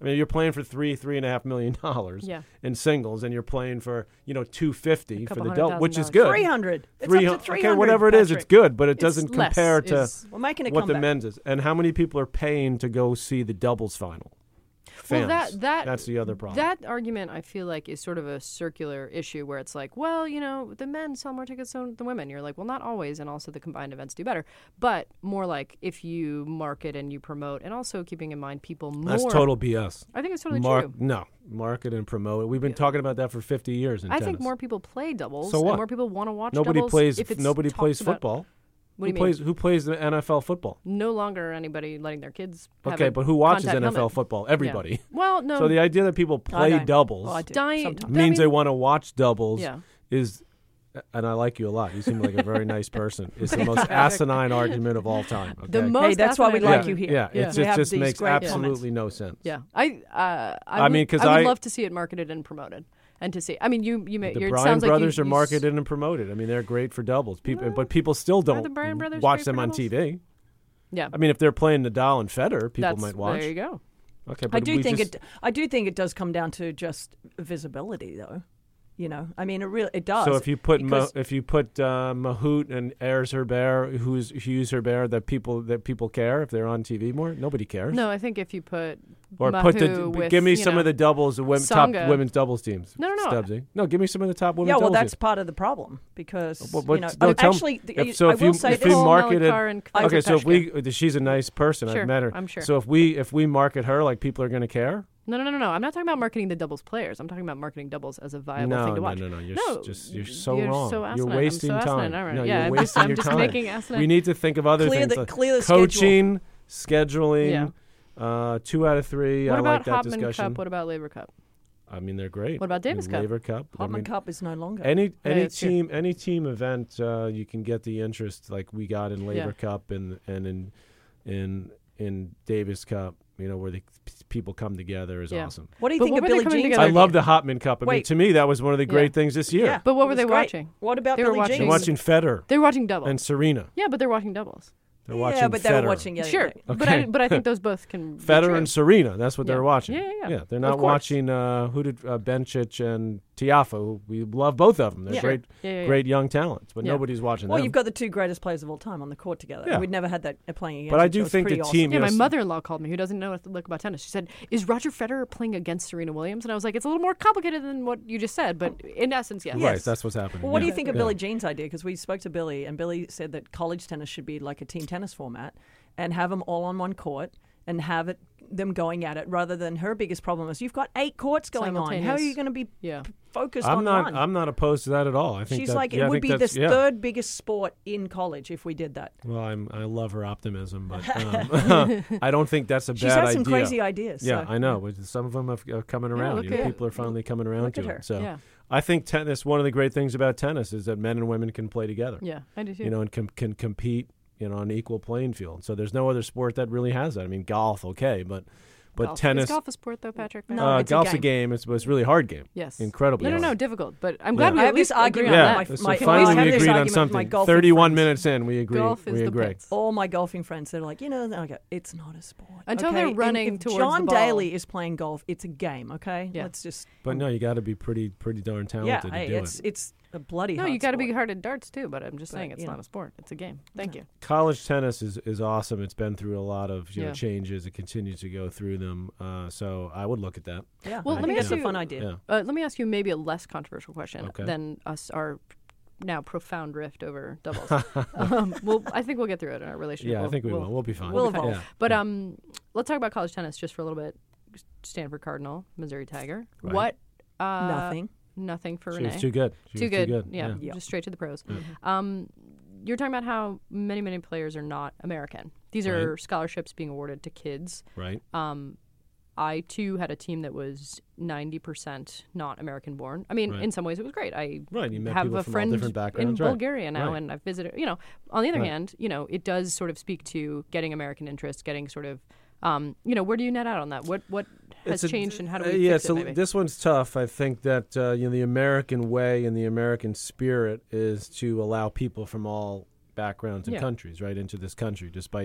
I mean, you're playing for three, three and a half million dollars Yeah. in singles, and you're playing for you know two fifty for couple the hundred double, thousand which is dollars. good. three hundred. It's Three up hun- to three okay, hundred. whatever it is, it's Patrick. good, but it It's doesn't less compare to is- We're making a what the comeback. men's is. And how many people are paying to go see the doubles final? Fans. Well, that that That's the other problem. That argument, I feel like, is sort of a circular issue where it's like, well, you know, the men sell more tickets than the women. You're like, well, not always, and also the combined events do better. But more like if you market and you promote, and also keeping in mind people more. That's total B S. I think it's totally Mark, true. No, market and promote it. We've been talking about that for fifty years in I tennis. think more people play doubles. So and what? more people want to watch Nobody doubles. plays. If it's Nobody talked plays about- football. What who do you mean? plays? Who plays the N F L football? No longer anybody letting their kids. have Okay, a but who watches contact N F L helmet. football? Yeah. Everybody. Well, no. So the idea that people I play don't. doubles Well, I do Di- sometimes. I means they mean- want to watch doubles Yeah. is, and I like you a lot. You seem like a very nice person. Is the most asinine argument of all time. Okay? The most Hey, that's why we asinine like argument. you here. Yeah, Yeah. It's, We it have just these makes great absolutely no sense. Yeah, I, uh, I, I would, mean, 'cause I would I- love to see it marketed and promoted, and to see. I mean, you, you may. The you're, it Bryan sounds like you- brothers are you s- marketed and promoted. I mean, they're great for doubles. People, Well, but people still are the don't Bryan brothers watch great them for on doubles? T V. Yeah, I mean, if they're playing Nadal and Federer, people that's, might watch. There you go. Okay, but I do we think just, it. I do think it does come down to just visibility, though. You know, I mean, it really it does. So if you put Ma, because- if you put uh, Mahout and Ayers Herbert, who's Hughes Herbert, that people that people care if they're on T V more, nobody cares. No, I think if you put Or Mahou put the with, give me you some know, of the doubles, the women, top Tsonga. women's doubles teams. No, no, no. Stubbsy. No, give me some of the top women's yeah, well, doubles that's teams. part of the problem because Well, but you know, no, I- tell 'em- actually, if- th- so I if will you- say if this. we Nicole marketed- Malachar and I- Okay, so if Peshka. we, she's a nice person. Sure, I've met her. I'm sure. So if we if we market her, like people are going to care. No, no, no, no, no. I'm not talking about marketing the doubles players. I'm talking about marketing doubles as a viable No, thing to no, watch. no, no. You're No, s- just you're so you're wrong. so you're asinine. I'm wasting so time. asinine. All right. No, Yeah, you're I'm wasting just- I'm your just time. making asinine- We need to think of other Clear things the- like clear the schedule. coaching, scheduling. Uh, two out of three. What I about like that Hopman discussion. Cup? What about Labor Cup? I mean, they're great. What about Davis I mean, Cup? Laver Cup. I Hopman mean, Cup is no longer. Any Yeah, any it's true. team any team event uh, you can get the interest like we got in Laver Yeah. Cup and and in in in Davis Cup. You know where the p- people come together is Yeah. awesome. What do you But think what of were they Billie coming Jean's together I idea? love the Hopman Cup. I mean, Wait. to me, that was one of the great Yeah. things this year. Yeah, But what it were was they great. watching? What about They were Billie watching- They're Jean's? watching Federer They're watching doubles. and Serena. Yeah, but they're watching doubles. They're yeah, watching but they Federer. were watching. Yeah, Sure, yeah. but I Okay. but I think those both can. be Federer true. and Serena. That's what Yeah. they're watching. Yeah, yeah, yeah. they're Of not course. watching uh, who did uh, Bencic and Tiafoe. who We love both of them. They're Yeah. great, Yeah, yeah, yeah. great young talents. But Yeah. nobody's watching Well, them. you've got the two greatest players of all time on the court together. Yeah. We'd never had that uh, playing against. But I each do other. It's think pretty the awesome. team- Yeah, my Yes. mother-in-law called me, who doesn't know what to look about tennis. She said, "Is Roger Federer playing against Serena Williams?" And I was like, "It's a little more complicated than what you just said, but in essence, yes." right. Yes. That's what's happening. Well, what do yeah. you think of Yeah. Billie Jean's idea? Because we spoke to Billie, and Billie said that college tennis should be like a team tennis format, and have them all on one court, and have it them going at it, rather than her biggest problem is you've got eight courts going on. How are you Simultaneous. going to be Yeah. p- focused I'm on not. one? I'm not opposed to that at all. I think She's that, like, yeah, I it would think be the that's- yeah. third biggest sport in college if we did that. Well, I'm. I love her optimism, but um, I don't think that's a She's bad had some idea. crazy ideas. Yeah, so- I know. But some of them are are coming around. look You know, at- people are finally coming around Look to at it. her. So Yeah. I think tennis. One of the great things about tennis is that men and women can play together. Yeah, I do too. You know, and can can compete. You know, on an equal playing field. So there's no other sport that really has that. I mean, golf, okay, but but golf. tennis. Is golf a sport, though, Patrick? No, uh, it's a golf's a game. game. It's, it's really hard game. Yes. Incredibly No, no, no, hard. difficult. But I'm glad Yeah. we I at have least this agree argument on Yeah. that. with So my- finally I always have we this agreed on argument with my something. golfing Thirty-one friends. minutes in, we agree. Golf is we the agree. pits. All my golfing friends, they're like, you know, I go, it's not a sport. Until okay? they're And running if towards John the ball. Daly is playing golf, it's a game, okay? Yeah. Let's just. But no, you got to be pretty pretty darn Yeah, talented hey, to do it's it. it's a bloody. No, hard you got to be sport. hard at darts too. But I'm just But, saying, it's you not know. a sport. It's a game. Thank you. College tennis is, is awesome. It's been through a lot of you know Yeah. changes. It continues to go through them. Uh, so I would look at that. Yeah, Well, I let me think ask that's a you- fun idea. Yeah. Uh, let me ask you maybe a less controversial question Okay. than us our now profound rift over doubles. um, well, I think we'll get through it in our relationship. Yeah, I We'll- think we we'll, will. We'll be fine. we'll be fine. evolve. Yeah. But Yeah. um, let's talk about college tennis just for a little bit. Stanford Cardinal, Missouri Tiger. Right. What? Uh, Nothing. Nothing for she Renee. was too good. She Too was good. Too good. Yeah, Yeah. just straight to the pros. Mm-hmm. Um, you're talking about how many, many players are not American. These are Right. scholarships being awarded to kids. Right. Um, I too had a team that was ninety percent not American born. I mean, Right. in some ways it was great. I Right, you met have people a from all friend different in backgrounds, right. Bulgaria now, Right. and I've visited. You know, on the other Right. hand, you know, it does sort of speak to getting American interest, getting sort of, um, you know, where do you net out on that? What what has It's a- changed, and how do uh, we yeah, fix so it? Maybe? this one's tough. I think that uh, you know the American way and the American spirit is to allow people from all backgrounds and Yeah. countries right into this country, despite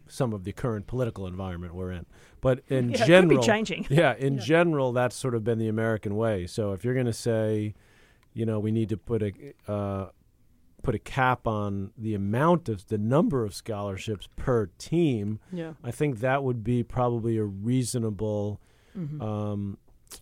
some of the current political environment we're in. But in Yeah, it general, could be changing. yeah, in general, that's sort of been the American way. So if you're going to say, you know, we need to put a uh, put a cap on the amount of the number of scholarships per team, Yeah. I think that would be probably a reasonable, Mm-hmm. um,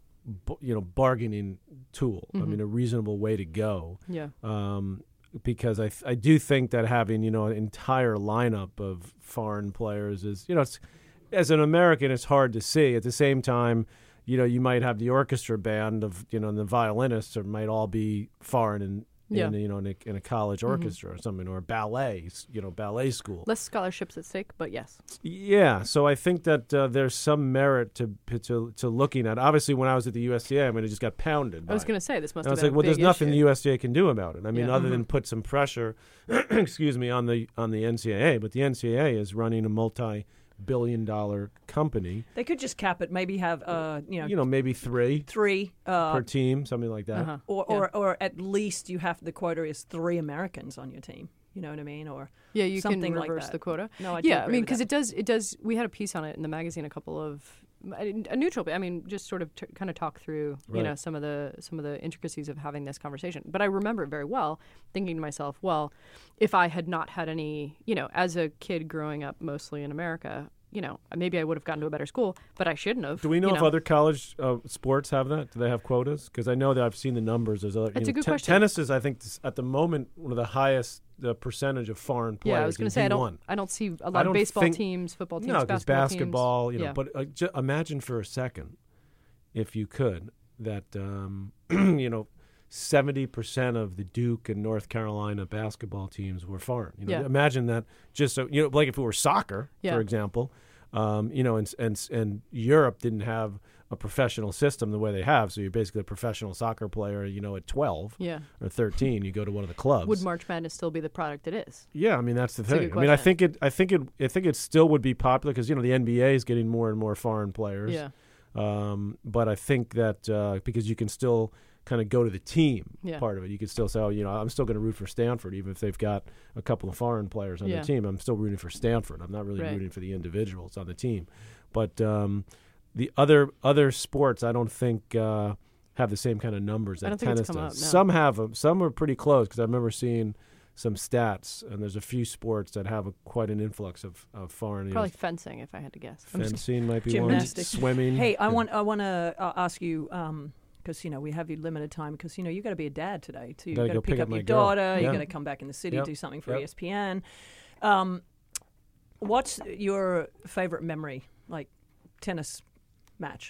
b- you know, bargaining tool. I mean, a reasonable way to go. Yeah. Um, because I th- I do think that having, you know, an entire lineup of foreign players is, you know, it's, as an American, it's hard to see. At the same time, you know, you might have the orchestra band of, you know, and the violinists or might all be foreign in, Yeah. in you know, in a, in a college orchestra or something, or ballet, you know, ballet school. Less scholarships at stake, but yes. Yeah, so I think that uh, there's some merit to, to to looking at. Obviously, when I was at the U S D A, I mean, it just got pounded. I was by going it. to say this must And I have was been like, a well, there's big nothing issue. the U S D A can do about it. I mean, Yeah. other than put some pressure, excuse me, on the on the N C double A. But the N C double A is running a multi-billion dollar company. They could just cap it, maybe have, uh, you know, You know, maybe three three, uh, per team, something like that. Uh-huh. or, Yeah. or, or at least you have, the quota is three Americans on your team. You know what I mean? Or Yeah, you something can like reverse that. the quota. No, I do yeah, I agree mean, with because that. it does. It does. We had a piece on it in the magazine a couple of a neutral. I mean, just sort of t- kind of talk through, you Right. know, some of the some of the intricacies of having this conversation. But I remember it very well, thinking to myself, well, if I had not had any, you know, as a kid growing up mostly in America, you know, maybe I would have gotten to a better school, but I shouldn't have. Do we know you if other college uh, sports have that? Do they have quotas? Because I know that I've seen the numbers. There's other. That's you a know, good question. Tennis is, I think, s- at the moment one of the highest uh, percentage of foreign players. Yeah, I was going in to say I D don't. one. I don't see a I lot don't of baseball think- teams, football teams, No, because basketball, basketball, teams. you know. Yeah. But uh, ju- imagine for a second, if you could, that um, you know, seventy percent of the Duke and North Carolina basketball teams were foreign. You know, Yeah. imagine that. Just so you know, like if it were soccer, Yeah. for example, um, you know, and and and Europe didn't have a professional system the way they have. So you're basically a professional soccer player. You know, at twelve Yeah. or thirteen, you go to one of the clubs. Would March Madness still be the product it is? Yeah, I mean that's the a thing. good I mean, I question. think it. I think it. I think it still would be popular because you know the N B A is getting more and more foreign players. Yeah. Um, but I think that uh, because you can still kind of go to the team Yeah. part of it, you can still say, oh, you know, I'm still going to root for Stanford even if they've got a couple of foreign players on Yeah. their team. I'm still rooting for Stanford. I'm not really Right. rooting for the individuals on the team. But um, the other other sports, I don't think uh, have the same kind of numbers I that don't think it's tennis come does. up, no. Some have them. Some are pretty close because I remember seeing some stats, and there's a few sports that have a, quite an influx of, of foreign. you know, Probably fencing, if I had to guess. I'm just- fencing might be Gymnastics. one. Swimming. Hey, I Yeah. want I want to uh, ask you because you know we have you limited time because you know you got to be a dad today too. You Gotta got go to pick pick up up my your girl. daughter. You Yeah. got to come back in the city, Yep. do something for Yep. E S P N. Um, what's your favorite memory, like tennis match?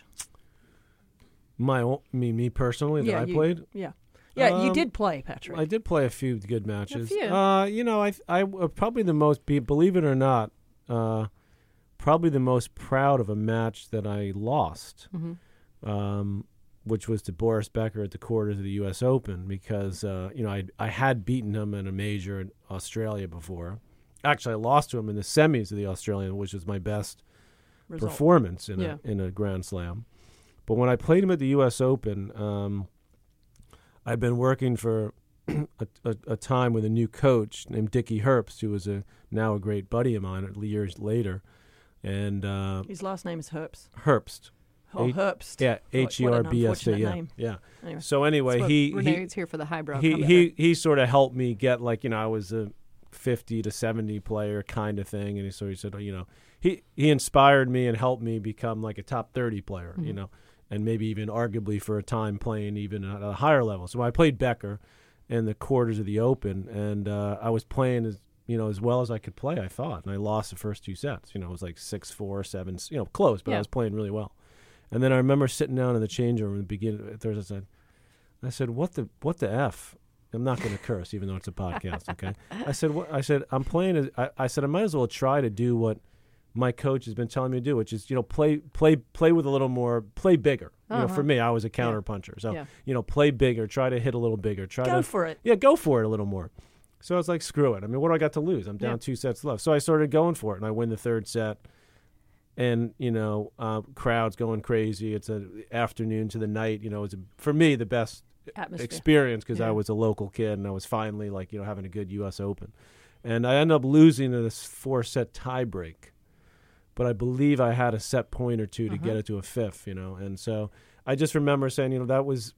My own, me me personally that yeah, I you, played. Yeah, yeah, you Um, did play, Patrick. I did play a few good matches. few. Uh, you know, I I uh, probably the most be, believe it or not, uh, probably the most proud of a match that I lost, Mhm. um, which was to Boris Becker at the quarters of the U S Open because uh, you know I I had beaten him in a major in Australia before. Actually, I lost to him in the semis of the Australian, which was my best Result. performance in Yeah. a in a Grand Slam. But when I played him at the U S Open, um, I'd been working for a, a, a time with a new coach named Dickie Herbst, who was a now a great buddy of mine years later, and uh, His last name is Herbst. Herbst, Oh, H- Herbst. yeah, What- H E what R an B S T, unfortunate yeah, name. yeah. Anyway. So anyway, That's what he he Renee's here for the highbrow he comment. he, he sort of helped me get like you know I was a fifty to seventy player kind of thing, and he, so he said, oh, you know, he he inspired me and helped me become like a top thirty player, you know, and maybe even arguably for a time playing even at a higher level. So I played Becker in the quarters of the Open, and uh, I was playing as you know as well as I could play, I thought, and I lost the first two sets. You know, it was like six four, seven, you know, close, but Yeah. I was playing really well. And then I remember sitting down in the change room in the beginning. There's I said, I said, what the what the f. I'm not going to curse, even though it's a podcast. Okay, I said, what, I said, I'm playing. As, I, I said, I might as well try to do what my coach has been telling me to do, which is, you know, play, play, play with a little more, play bigger. You know, Uh-huh. for me, I was a counter puncher, so Yeah. you know, play bigger, try to hit a little bigger, try Go to, for it. yeah, go for it a little more. So I was like, screw it. I mean, what do I got to lose? I'm down Yeah. two sets left. So I started going for it, and I win the third set. And you know, uh, crowds going crazy. It's an afternoon to the night. You know, it's a, for me the best Atmosphere. experience because Yeah. I was a local kid and I was finally like you know having a good U S Open, and I ended up losing in this four set tie break but I believe I had a set point or two to Uh-huh. get it to a fifth, you know. And so I just remember saying, you know, that was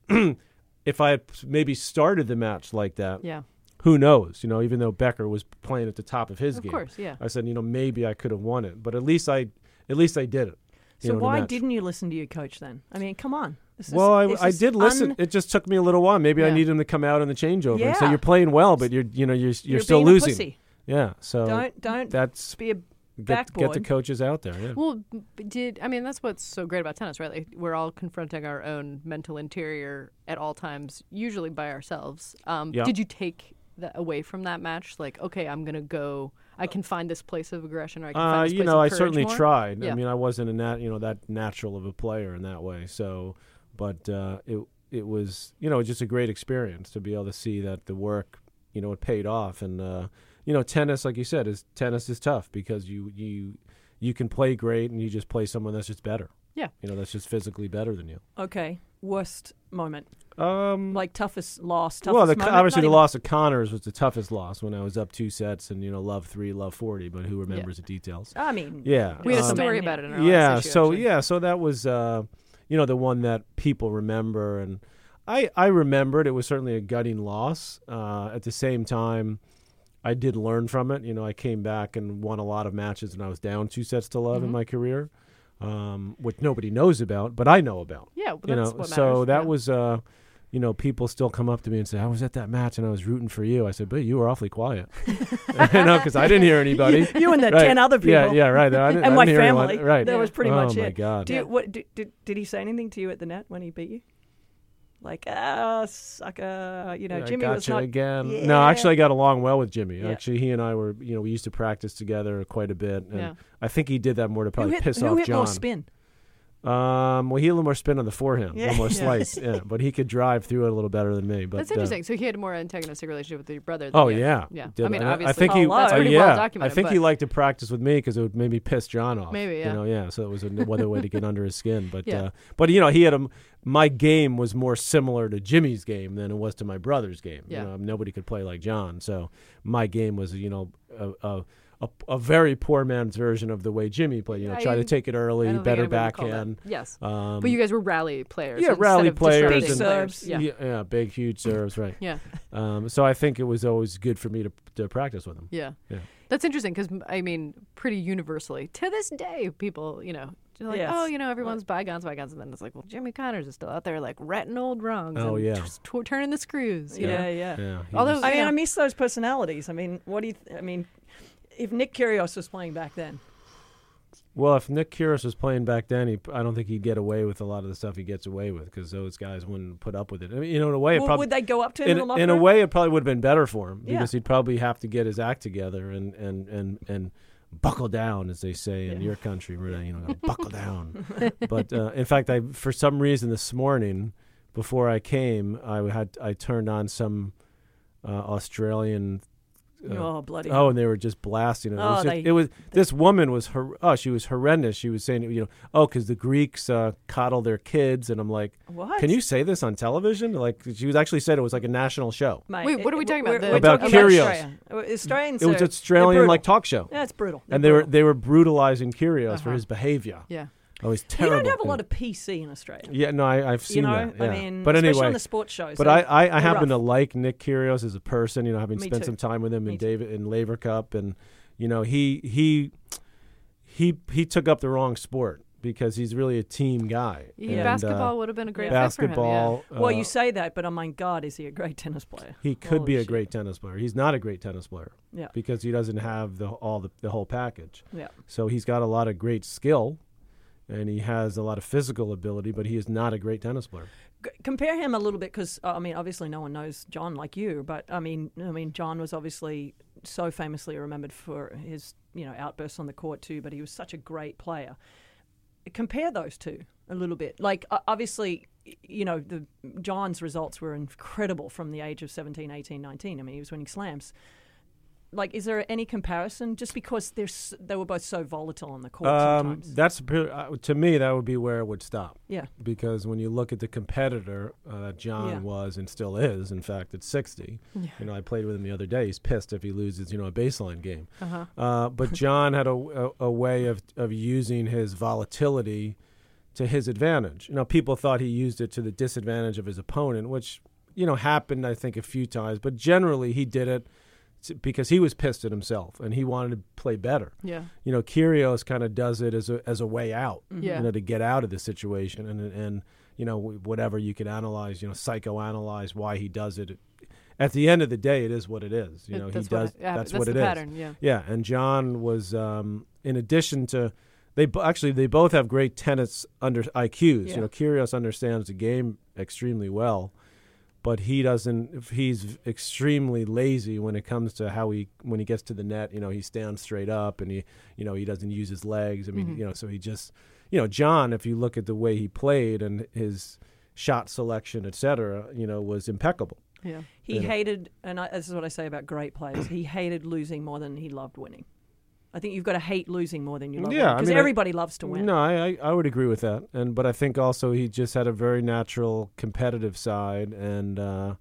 if I had maybe started the match like that, Yeah. who knows, you know, even though Becker was playing at the top of his Of game. course, yeah. I said, you know, maybe I could have won it, but at least I at least I did it. you So know, in the why match. didn't you listen to your coach then? I mean, come on. This is- Well, I, this I is did listen. un- It just took me a little while. Maybe I Yeah. needed him to come out in the changeover and say, Yeah. "You're playing well, but you're you know you're you're, You're still being a losing." pussy. Yeah, so Don't don't that's be a get, get backboard. the coaches out there. Yeah. Well, b- did I mean that's what's so great about tennis, right? Like we're all confronting our own mental interior at all times, usually by ourselves. Um, Yeah. Did you take that away from that match? Like, okay, I'm gonna go. I can find this place of aggression. Or I can Uh, find this you place know, of I courage certainly more? tried. Yeah. I mean, I wasn't a nat, you know, that natural of a player in that way. So, but uh, it it was, you know, just a great experience to be able to see that the work, you know, it paid off. And uh, you know, tennis, like you said, is tennis is tough because you you you can play great and you just play someone that's just better. Yeah. You know, that's just physically better than you. Okay, worst moment, Um, like toughest loss, toughest well, the, moment. obviously Not the even- loss of Connors was the toughest loss when I was up two sets and you know love three, love forty. But who remembers the details? I mean, Yeah, We had a um, story yeah. about it in our yeah. last issue, So actually. yeah, so that was uh, you know the one that people remember, and I I remembered it was certainly a gutting loss. Uh, at the same time, I did learn from it. You know, I came back and won a lot of matches, and I was down two sets to love Mm-hmm. in my career, um, which nobody knows about, but I know about. Yeah, well, you that's know, what so matters, that yeah. was. Uh, you know, people still come up to me and say, I was at that match and I was rooting for you. I said, but you were awfully quiet. you know, because I didn't hear anybody. You and the Right. ten other people. Yeah, yeah, right. I didn't, And I my didn't hear anyone- family. Right. That was pretty oh much my it. God. Do you, what, did, did, did he say anything to you at the net when he beat you? Like, ah, sucker. You know, Yeah, I Jimmy was gotcha not. again. Yeah. No, actually, I got along well with Jimmy. Yeah. Actually, he and I were, you know, we used to practice together quite a bit. And Yeah. I think he did that more to Who probably hit, piss who off hit John. more spin? Um, well, he had a little more spin on the forehand, a Yeah. little more Yeah. slice. yeah, but he could drive through it a little better than me. But That's uh, interesting. So he had a more antagonistic relationship with your brother. Than Oh you. yeah, yeah. Did- I mean, and I obviously, think he, Hello. that's uh, pretty yeah, well documented. I think but he liked to practice with me because it would maybe piss John off. Maybe, yeah. You know, yeah. So it was another way to get under his skin. But Yeah. uh, but you know, he had a. My game was more similar to Jimmy's game than it was to my brother's game. Yeah. You know, nobody could play like John, so my game was, you know, a. a A, a very poor man's version of the way Jimmy played. You know, I- try to take it I early, don't think better anybody would call that. backhand. Yes. Um, But you guys were rally players. yeah, instead rally of players disrupting and- players. Big Yeah. yeah, yeah, big, huge serves, right? Yeah. Um, so I think it was always good for me to to practice with him. Yeah. Yeah. That's interesting because, I mean, pretty universally, to this day, people, you know, they're like, Yes. oh, you know, everyone's bygones, bygones. And then it's like, well, Jimmy Connors is still out there, like, ratting old wrongs Oh, and yeah. t- t- turning the screws. You Yeah, know? yeah. Yeah. he Although- was- I mean, Yeah. I miss those personalities. I mean, what do you? Th- I mean, if Nick Kyrgios was playing back then, well, if Nick Kyrgios was playing back then, he, I don't think he'd get away with a lot of the stuff he gets away with because those guys wouldn't put up with it. I mean, you know, in a way, it w- probably would they go up to him in, in, the locker in a room? way, it probably would have been better for him Yeah. because he'd probably have to get his act together and and and and buckle down, as they say in Yeah. your country. Really, you know, gotta buckle down. But uh, in fact, I for some reason this morning, before I came, I had I turned on some uh, Australian. Uh, Oh, bloody! Oh, and they were just blasting it. It Oh, was, just, they- it was this woman was her. Oh, she was horrendous. She was saying, you know, oh, because the Greeks uh, coddle their kids, and I'm like, What? can you say this on television? Like, she was actually said it was like a national show. Mate, Wait, what are we it- talking we're- about? We're The- About talking Kyrgios. Australia. Uh, Australians. It was are- Australian they're like brutal. talk show, Yeah, it's brutal. and They're they were brutal. they were brutalizing Kyrgios for Uh-huh. his behavior. Yeah. Oh, he's You terrible. don't have a Yeah. lot of P C in Australia. Yeah, no, I, I've seen you know, that. Yeah. I mean, but especially anyway, on the sports shows. But they- I, I, I they're happen to rough. like Nick Kyrgios as a person. You know, having Me spent too. some time with him Me in too. David in Laver Cup, and you know, he he he he took up the wrong sport because he's really a team guy. Yeah, And, basketball uh, would have been a great basketball. fit for him. Well, uh, you say that, but oh my God, is he a great tennis player? he could be Holy a shit. great tennis player. He's not a great tennis player Yeah, because he doesn't have the all the, the whole package. yeah. So he's got a lot of great skill, and he has a lot of physical ability, but he is not a great tennis player. G- compare him a little bit because uh, I mean, obviously, no one knows John like you, but I mean, I mean, John was obviously so famously remembered for his you know outbursts on the court too, but he was such a great player. Compare those two a little bit. Like uh, obviously, y- you know, the John's results were incredible from the age of seventeen, eighteen, nineteen. I mean, he was winning slams. like, is there any comparison? Just because they're s- they were both so volatile on the court Um, sometimes. that's pre- uh, to me that would be where it would stop. Yeah. Because when you look at the competitor uh, that John Yeah. was and still is, in fact, at sixty, you know, I played with him the other day. He's pissed if he loses, you know, a baseline game. Uh-huh. Uh, but John had a, a, a way of of using his volatility to his advantage. You know, people thought he used it to the disadvantage of his opponent, which, you know, happened, I think, a few times. But generally, he did it t- because he was pissed at himself and he wanted to play better. Yeah. You know, Kyrgios kind of does it as a as a way out, Yeah. you know, to get out of the situation and and you know whatever you can analyze, you know, psychoanalyze why he does it. At the end of the day, it is what it is. You It- know, he that's does. what it- yeah, that's that's what the it is. pattern, yeah. Yeah, and John was, um, in addition to, they bo- actually they both have great tennis under I Qs. Yeah. You know, Kyrgios understands the game extremely well, but he doesn't. If he's extremely lazy when it comes to how he when he gets to the net. You know, he stands straight up and he, you know, he doesn't use his legs. I mean, Mm-hmm. you know, so he just, you know, John. If you look at the way he played and his shot selection, et cetera, you know, was impeccable. Yeah. He you know. hated, and I, this is what I say about great players, he hated losing more than he loved winning. I think you've got to hate losing more than you love Yeah, winning. I Because mean, I- everybody loves to win. No, I, I I would agree with that, and but I think also he just had a very natural competitive side, and uh,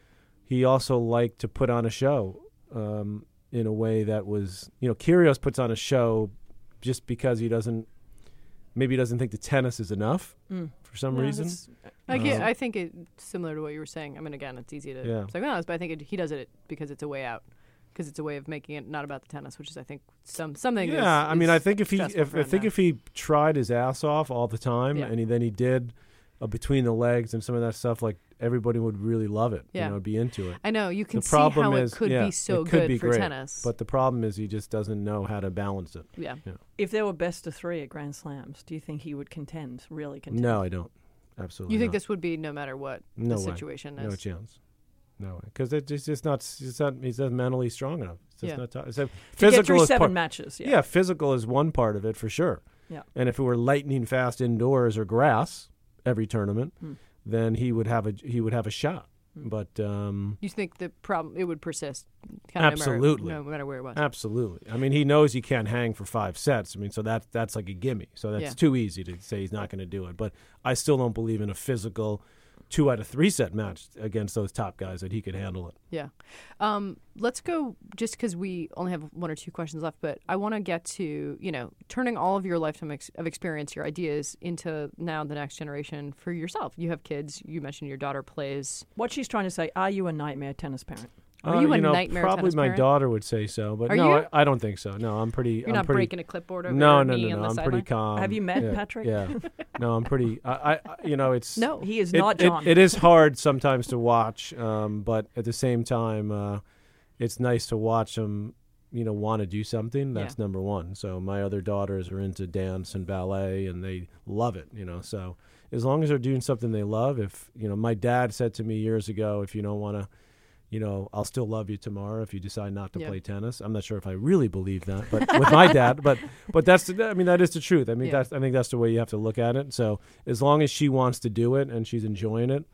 he also liked to put on a show um, in a way that was, you know, Kyrgios puts on a show just because he doesn't, maybe he doesn't think the tennis is enough Mm. for some Yeah, reason. that's- I, get, Um, I think it's similar to what you were saying. I mean, again, it's easy to Yeah. psychoanalyze, but I think it, he does it because it's a way out. Because it's a way of making it not about the tennis, which is, I think, some something. Yeah, is- I mean, is I think if he, stressful if for I him think now. if he tried his ass off all the time, Yeah. and he, then he did uh, between the legs and some of that stuff, like everybody would really love it. Yeah. You know, be into it. I know you can the see problem how is, it could yeah, be so it could good be for great, tennis. But the problem is he just doesn't know how to balance it. yeah. If there were best of three at Grand Slams, do you think he would contend, really contend? No, I don't. Absolutely. You think not. this would be no matter what No the way. situation No is? chance. No way. Because it's just, it's not. It's not. He's not mentally strong enough. It's just Yeah. not. T- it's a, To physical get through is seven part, matches, yeah. Yeah, physical is one part of it for sure. Yeah. And if it were lightning fast indoors or grass every tournament, Hmm. then he would have a he would have a shot. Hmm. But um, You think the problem it would persist? Kind of Absolutely. No matter, no matter where it was. absolutely. I mean, he knows he can't hang for five sets. I mean, so that that's like a gimme. So that's Yeah. too easy to say he's not going to do it. But I still don't believe in a physical two out of three set match against those top guys that he could handle it. Yeah. Um, let's go, just because we only have one or two questions left, but I want to get to, you know, turning all of your lifetime ex- of experience, your ideas, into now the next generation for yourself. You have kids. You mentioned your daughter plays. What she's trying to say, are you a nightmare tennis parent? Are you a know, nightmare Probably tennis my parent? daughter would say so, but Are no, you? I, I don't think so. No, I'm pretty. You're I'm not pretty, breaking a clipboard over No, her no, knee no, on no. the I'm pretty sideline? calm. Have you met yeah, Patrick? Yeah. No, I'm pretty. I, I, you know, it's No. He is it- not it- John. it is hard sometimes to watch, um, but at the same time, uh, it's nice to watch them. You know, want to do something. That's Yeah. number one. So my other daughters are into dance and ballet, and they love it. You know, so as long as they're doing something they love. If you know, my dad said to me years ago, if you don't want to. You know, I'll still love you tomorrow if you decide not to Yeah. play tennis. I'm not sure if I really believe that, but with my dad, but but that's the, I mean that is the truth. I mean Yeah. that's I think that's the way you have to look at it. So as long as she wants to do it and she's enjoying it,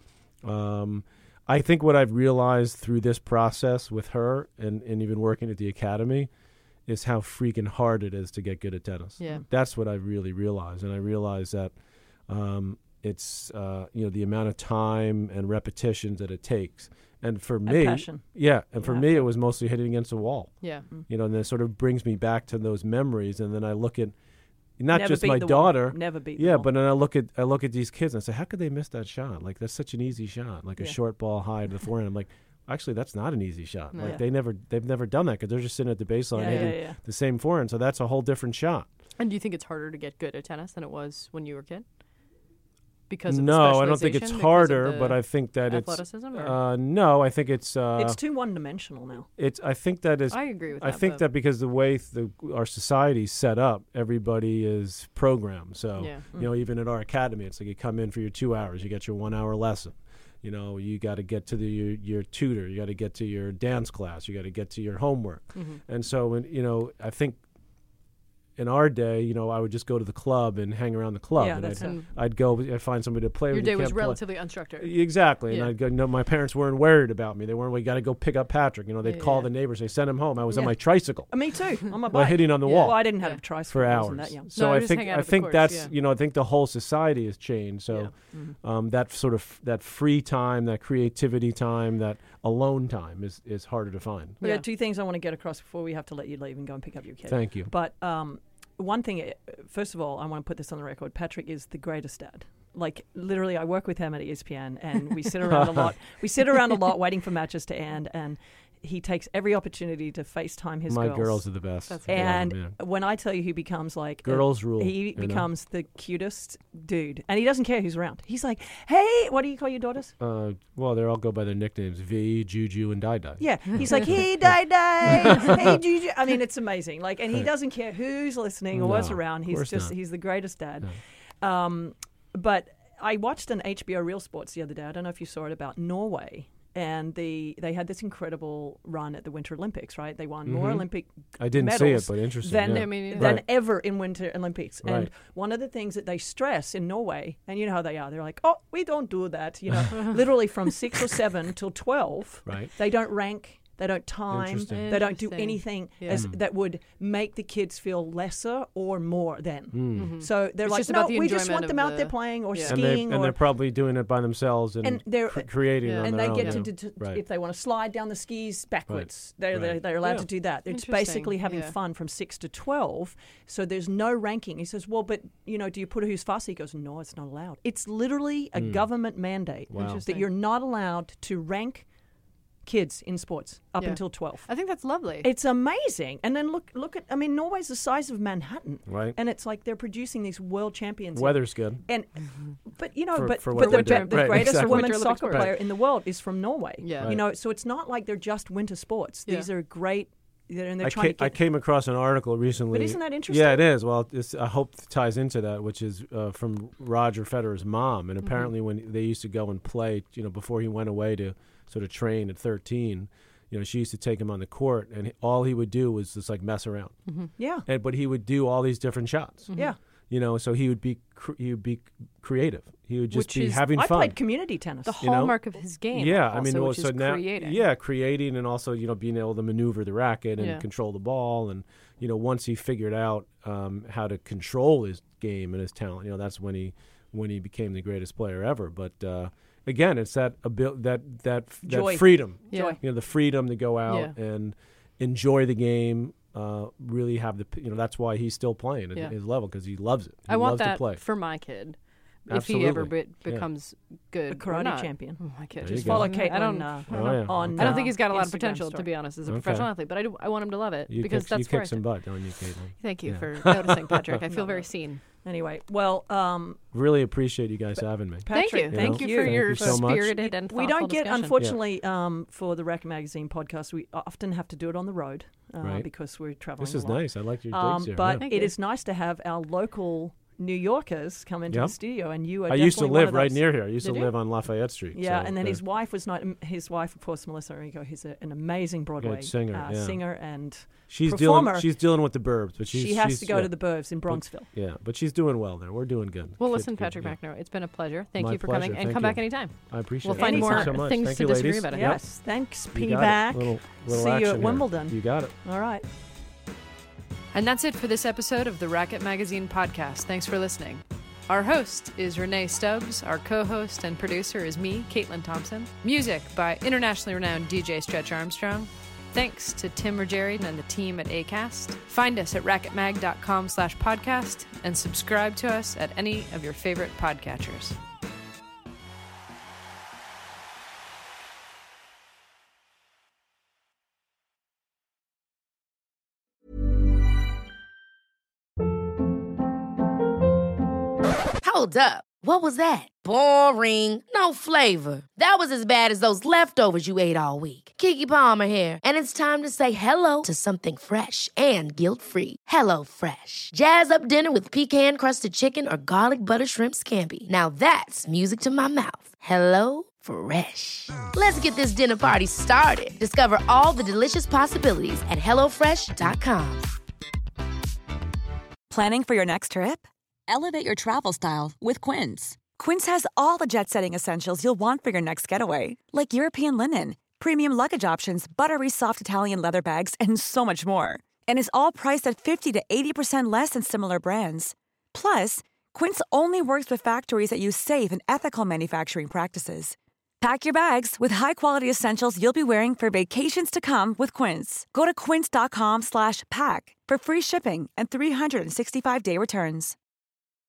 um, I think what I've realized through this process with her and, and even working at the academy is how freaking hard it is to get good at tennis. Yeah. That's what I really realized, and I realized that um, it's uh, you know the amount of time and repetitions that it takes. And for And me, passion. yeah, and for Yeah. me, it was mostly hitting against a wall. Yeah. You know, and then it sort of brings me back to those memories, and then I look at not Never just beat my the wall. daughter, Never beat the yeah, wall. but then I look at I look at these kids and I say, how could they miss that shot? Like that's such an easy shot, like a Yeah. short ball high to the forehand. I'm like, actually, that's not an easy shot. No. Like Yeah. they never they've never done that because they're just sitting at the baseline Yeah, hitting yeah, yeah. the same forehand. So that's a whole different shot. And do you think it's harder to get good at tennis than it was when you were a kid? Because of the No, I don't think it's specialization, because of harder, the but I think that athleticism, it's or- uh, no. I think it's uh, it's too one-dimensional now. it's I think that is I agree with I that. think but- that because the way the, our society's set up, everybody is programmed. So, Yeah. you know, even at our academy, it's like you come in for your two hours, you get your one hour lesson. You know, you got to get to the, your, your tutor, you got to get to your dance class, you got to get to your homework. Mm-hmm. And so, when, you know, I think in our day, you know, I would just go to the club and hang around the club. Yeah, and that's I'd, it. I'd go, I'd find somebody to play Your with. day You was can't play. relatively unstructured. Exactly. Yeah. And I'd go, no, my parents weren't worried about me. They weren't, we got to go pick up Patrick. You know, they'd Yeah, call yeah. the neighbors, they send him home. I was on Yeah. my tricycle Uh, Me too. On my while bike. hitting on the Yeah. wall Well, I didn't have Yeah. a tricycle. for I hours. wasn't that young. So No, I just think hang out I at the think courts, that's yeah. you know I think the whole society has changed. So Mm-hmm. um, that sort of that free time, that creativity time, that alone time is is harder to find. We Yeah. got two things I want to get across before we have to let you leave and go and pick up your kid. Thank you. But um, one thing, uh, first of all, I want to put this on the record. Patrick is the greatest dad. Like, literally, I work with him at E S P N, and we sit around a lot. We sit around a lot waiting for matches to end, and he takes every opportunity to FaceTime his My girls. girls are the best. That's Yeah, And yeah. when I tell you he becomes like... a- Girls rule, He you know? becomes the cutest dude. And he doesn't care who's around. He's like, hey, what do you call your daughters? Uh, well, they all go by their nicknames: V, Juju, and Dai Dai. Yeah, he's like, hey, Dai Dai, hey, Juju. I mean, it's amazing. Like, and he doesn't care who's listening or what's No, around. of He's course just, not. he's the greatest dad. Um, but I watched an H B O Real Sports the other day. I don't know if you saw it, about Norway. And the they had this incredible run at the Winter Olympics, right? They won more Mhm. Olympic I didn't see medals it, but interesting. than, yeah. I mean, yeah. than Right. ever in Winter Olympics. And Right. one of the things that they stress in Norway, and you know how they are, they're like, oh, we don't do that. You know, literally from six or seven till twelve, Right. they don't rank, they don't time, Interesting. they don't do Interesting. anything Yeah. as, Mm. that would make the kids feel lesser or more than. Mm. So they're It's like, just no, about the we just enjoyment want of them out the- there playing or Yeah. And, they, skiing and or they're probably doing it by themselves and, And they're- cr- creating Yeah. on and their they own. get yeah. to, to, to Right. if they want to slide down the skis backwards, they're, they're Right. they're allowed Yeah. to do that. It's Interesting. basically having Yeah. fun from six to twelve. So there's no ranking. He says, well, but you know, do you put who's faster? He goes, no, it's not allowed. It's literally a government mandate Wow. that Interesting. you're not allowed to rank kids in sports up Yeah. until twelve. I think that's lovely. It's amazing. And then look look at I mean Norway's the size of Manhattan. Right. And it's like they're producing these world champions. in- Weather's good. and but you know, For- but for but the, winter. be- the Right, greatest exactly. women's Winter Olympics soccer sport. player in the world is from Norway. Yeah. You Right. know, so it's not like they're just winter sports. Yeah. These are great, they're- and they're I trying came, to I get. came across an article recently. But isn't that interesting? Yeah, it is. Well, it's, I hope it ties into that, which is uh, from Roger Federer's mom. And apparently, when they used to go and play, you know, before he went away to sort of train at thirteen, you know, she used to take him on the court, and he- all he would do was just like mess around. Yeah, And but he would do all these different shots. yeah. You know, so he would be cr- he would be creative. He would just Which be is- having I fun. played community tennis. the you know? hallmark of his game. Yeah, also, I mean, well, which so is now, creating. yeah, creating, and also you know being able to maneuver the racket and Yeah. control the ball, and you know once he figured out um, how to control his game and his talent, you know that's when he when he became the greatest player ever. But uh, again, it's that abil- that that Joy. that freedom, Yeah. Joy. you know, the freedom to go out Yeah. and enjoy the game. Uh, really have the you know that's why he's still playing at Yeah. his level because he loves it. He I want loves that to play. for my kid. If he ever Absolutely. be- Yeah. becomes good, A or karate not. champion. Oh, my kid. There you Just go. follow I Caitlin don't. uh, Oh, yeah. on. I don't uh, think he's got a lot of Instagram potential, story. to be honest, as a Okay. professional athlete. But I, do, I want him to love it You because kick, that's you where kick I some stand. butt, don't you, Caitlin? Thank you Yeah. for noticing, Patrick. I feel No, very no. seen. Anyway, well, um, Really appreciate you guys having me. Thank Patrick, you. You Thank know? you for Thank your you so much. spirited and we thoughtful don't get, discussion. unfortunately, um, for the Rack Magazine podcast, we often have to do it on the road uh, Right. because we're traveling. This is a lot. nice. I like your Um, digs here. but yeah. Thank it you. is nice to have our local New Yorkers come into Yeah. the studio, and you are. I used to definitely one live of right those. near here. I used Did to you? live on Lafayette Street. Yeah, so, and then uh, his wife was not. His wife, of course, Melissa Rico. He's a, an amazing Broadway singer, uh, yeah. singer, and she's performer. dealing. She's dealing with the burbs, but she's, she has she's, to go yeah, to the Burbs in Bronxville. Yeah, but she's doing well there. We're doing good. Well, Kid- listen, kid, Patrick yeah. McEnroe, it's been a pleasure. Thank My you for pleasure. coming, and Thank come you. back anytime. I appreciate We'll it. find Thank more you so much. things Thank to you, disagree ladies. about. Yep. Yes, thanks, You got it. P-Back. Little, little See you action at here. Wimbledon. You got it. All right. And that's it for this episode of the Racket Magazine podcast. Thanks for listening. Our host is Renee Stubbs. Our co-host and producer is me, Caitlin Thompson. Music by internationally renowned D J Stretch Armstrong. Thanks to Tim Rogerian and the team at Acast. Find us at racketmag.com slash podcast and subscribe to us at any of your favorite podcatchers. Hold up. What was that? Boring. No flavor. That was as bad as those leftovers you ate all week. Keke Palmer here, and it's time to say hello to something fresh and guilt-free. Hello Fresh. Jazz up dinner with pecan-crusted chicken or garlic butter shrimp scampi. Now that's music to my mouth. Hello Fresh. Let's get this dinner party started. Discover all the delicious possibilities at hello fresh dot com. Planning for your next trip? Elevate your travel style with Quince. Quince has all the jet-setting essentials you'll want for your next getaway, like European linen, premium luggage options, buttery soft Italian leather bags, and so much more. And is all priced at fifty to eighty percent less than similar brands. Plus, Quince only works with factories that use safe and ethical manufacturing practices. Pack your bags with high-quality essentials you'll be wearing for vacations to come with Quince. Go to quince.com slash pack for free shipping and three sixty-five day returns.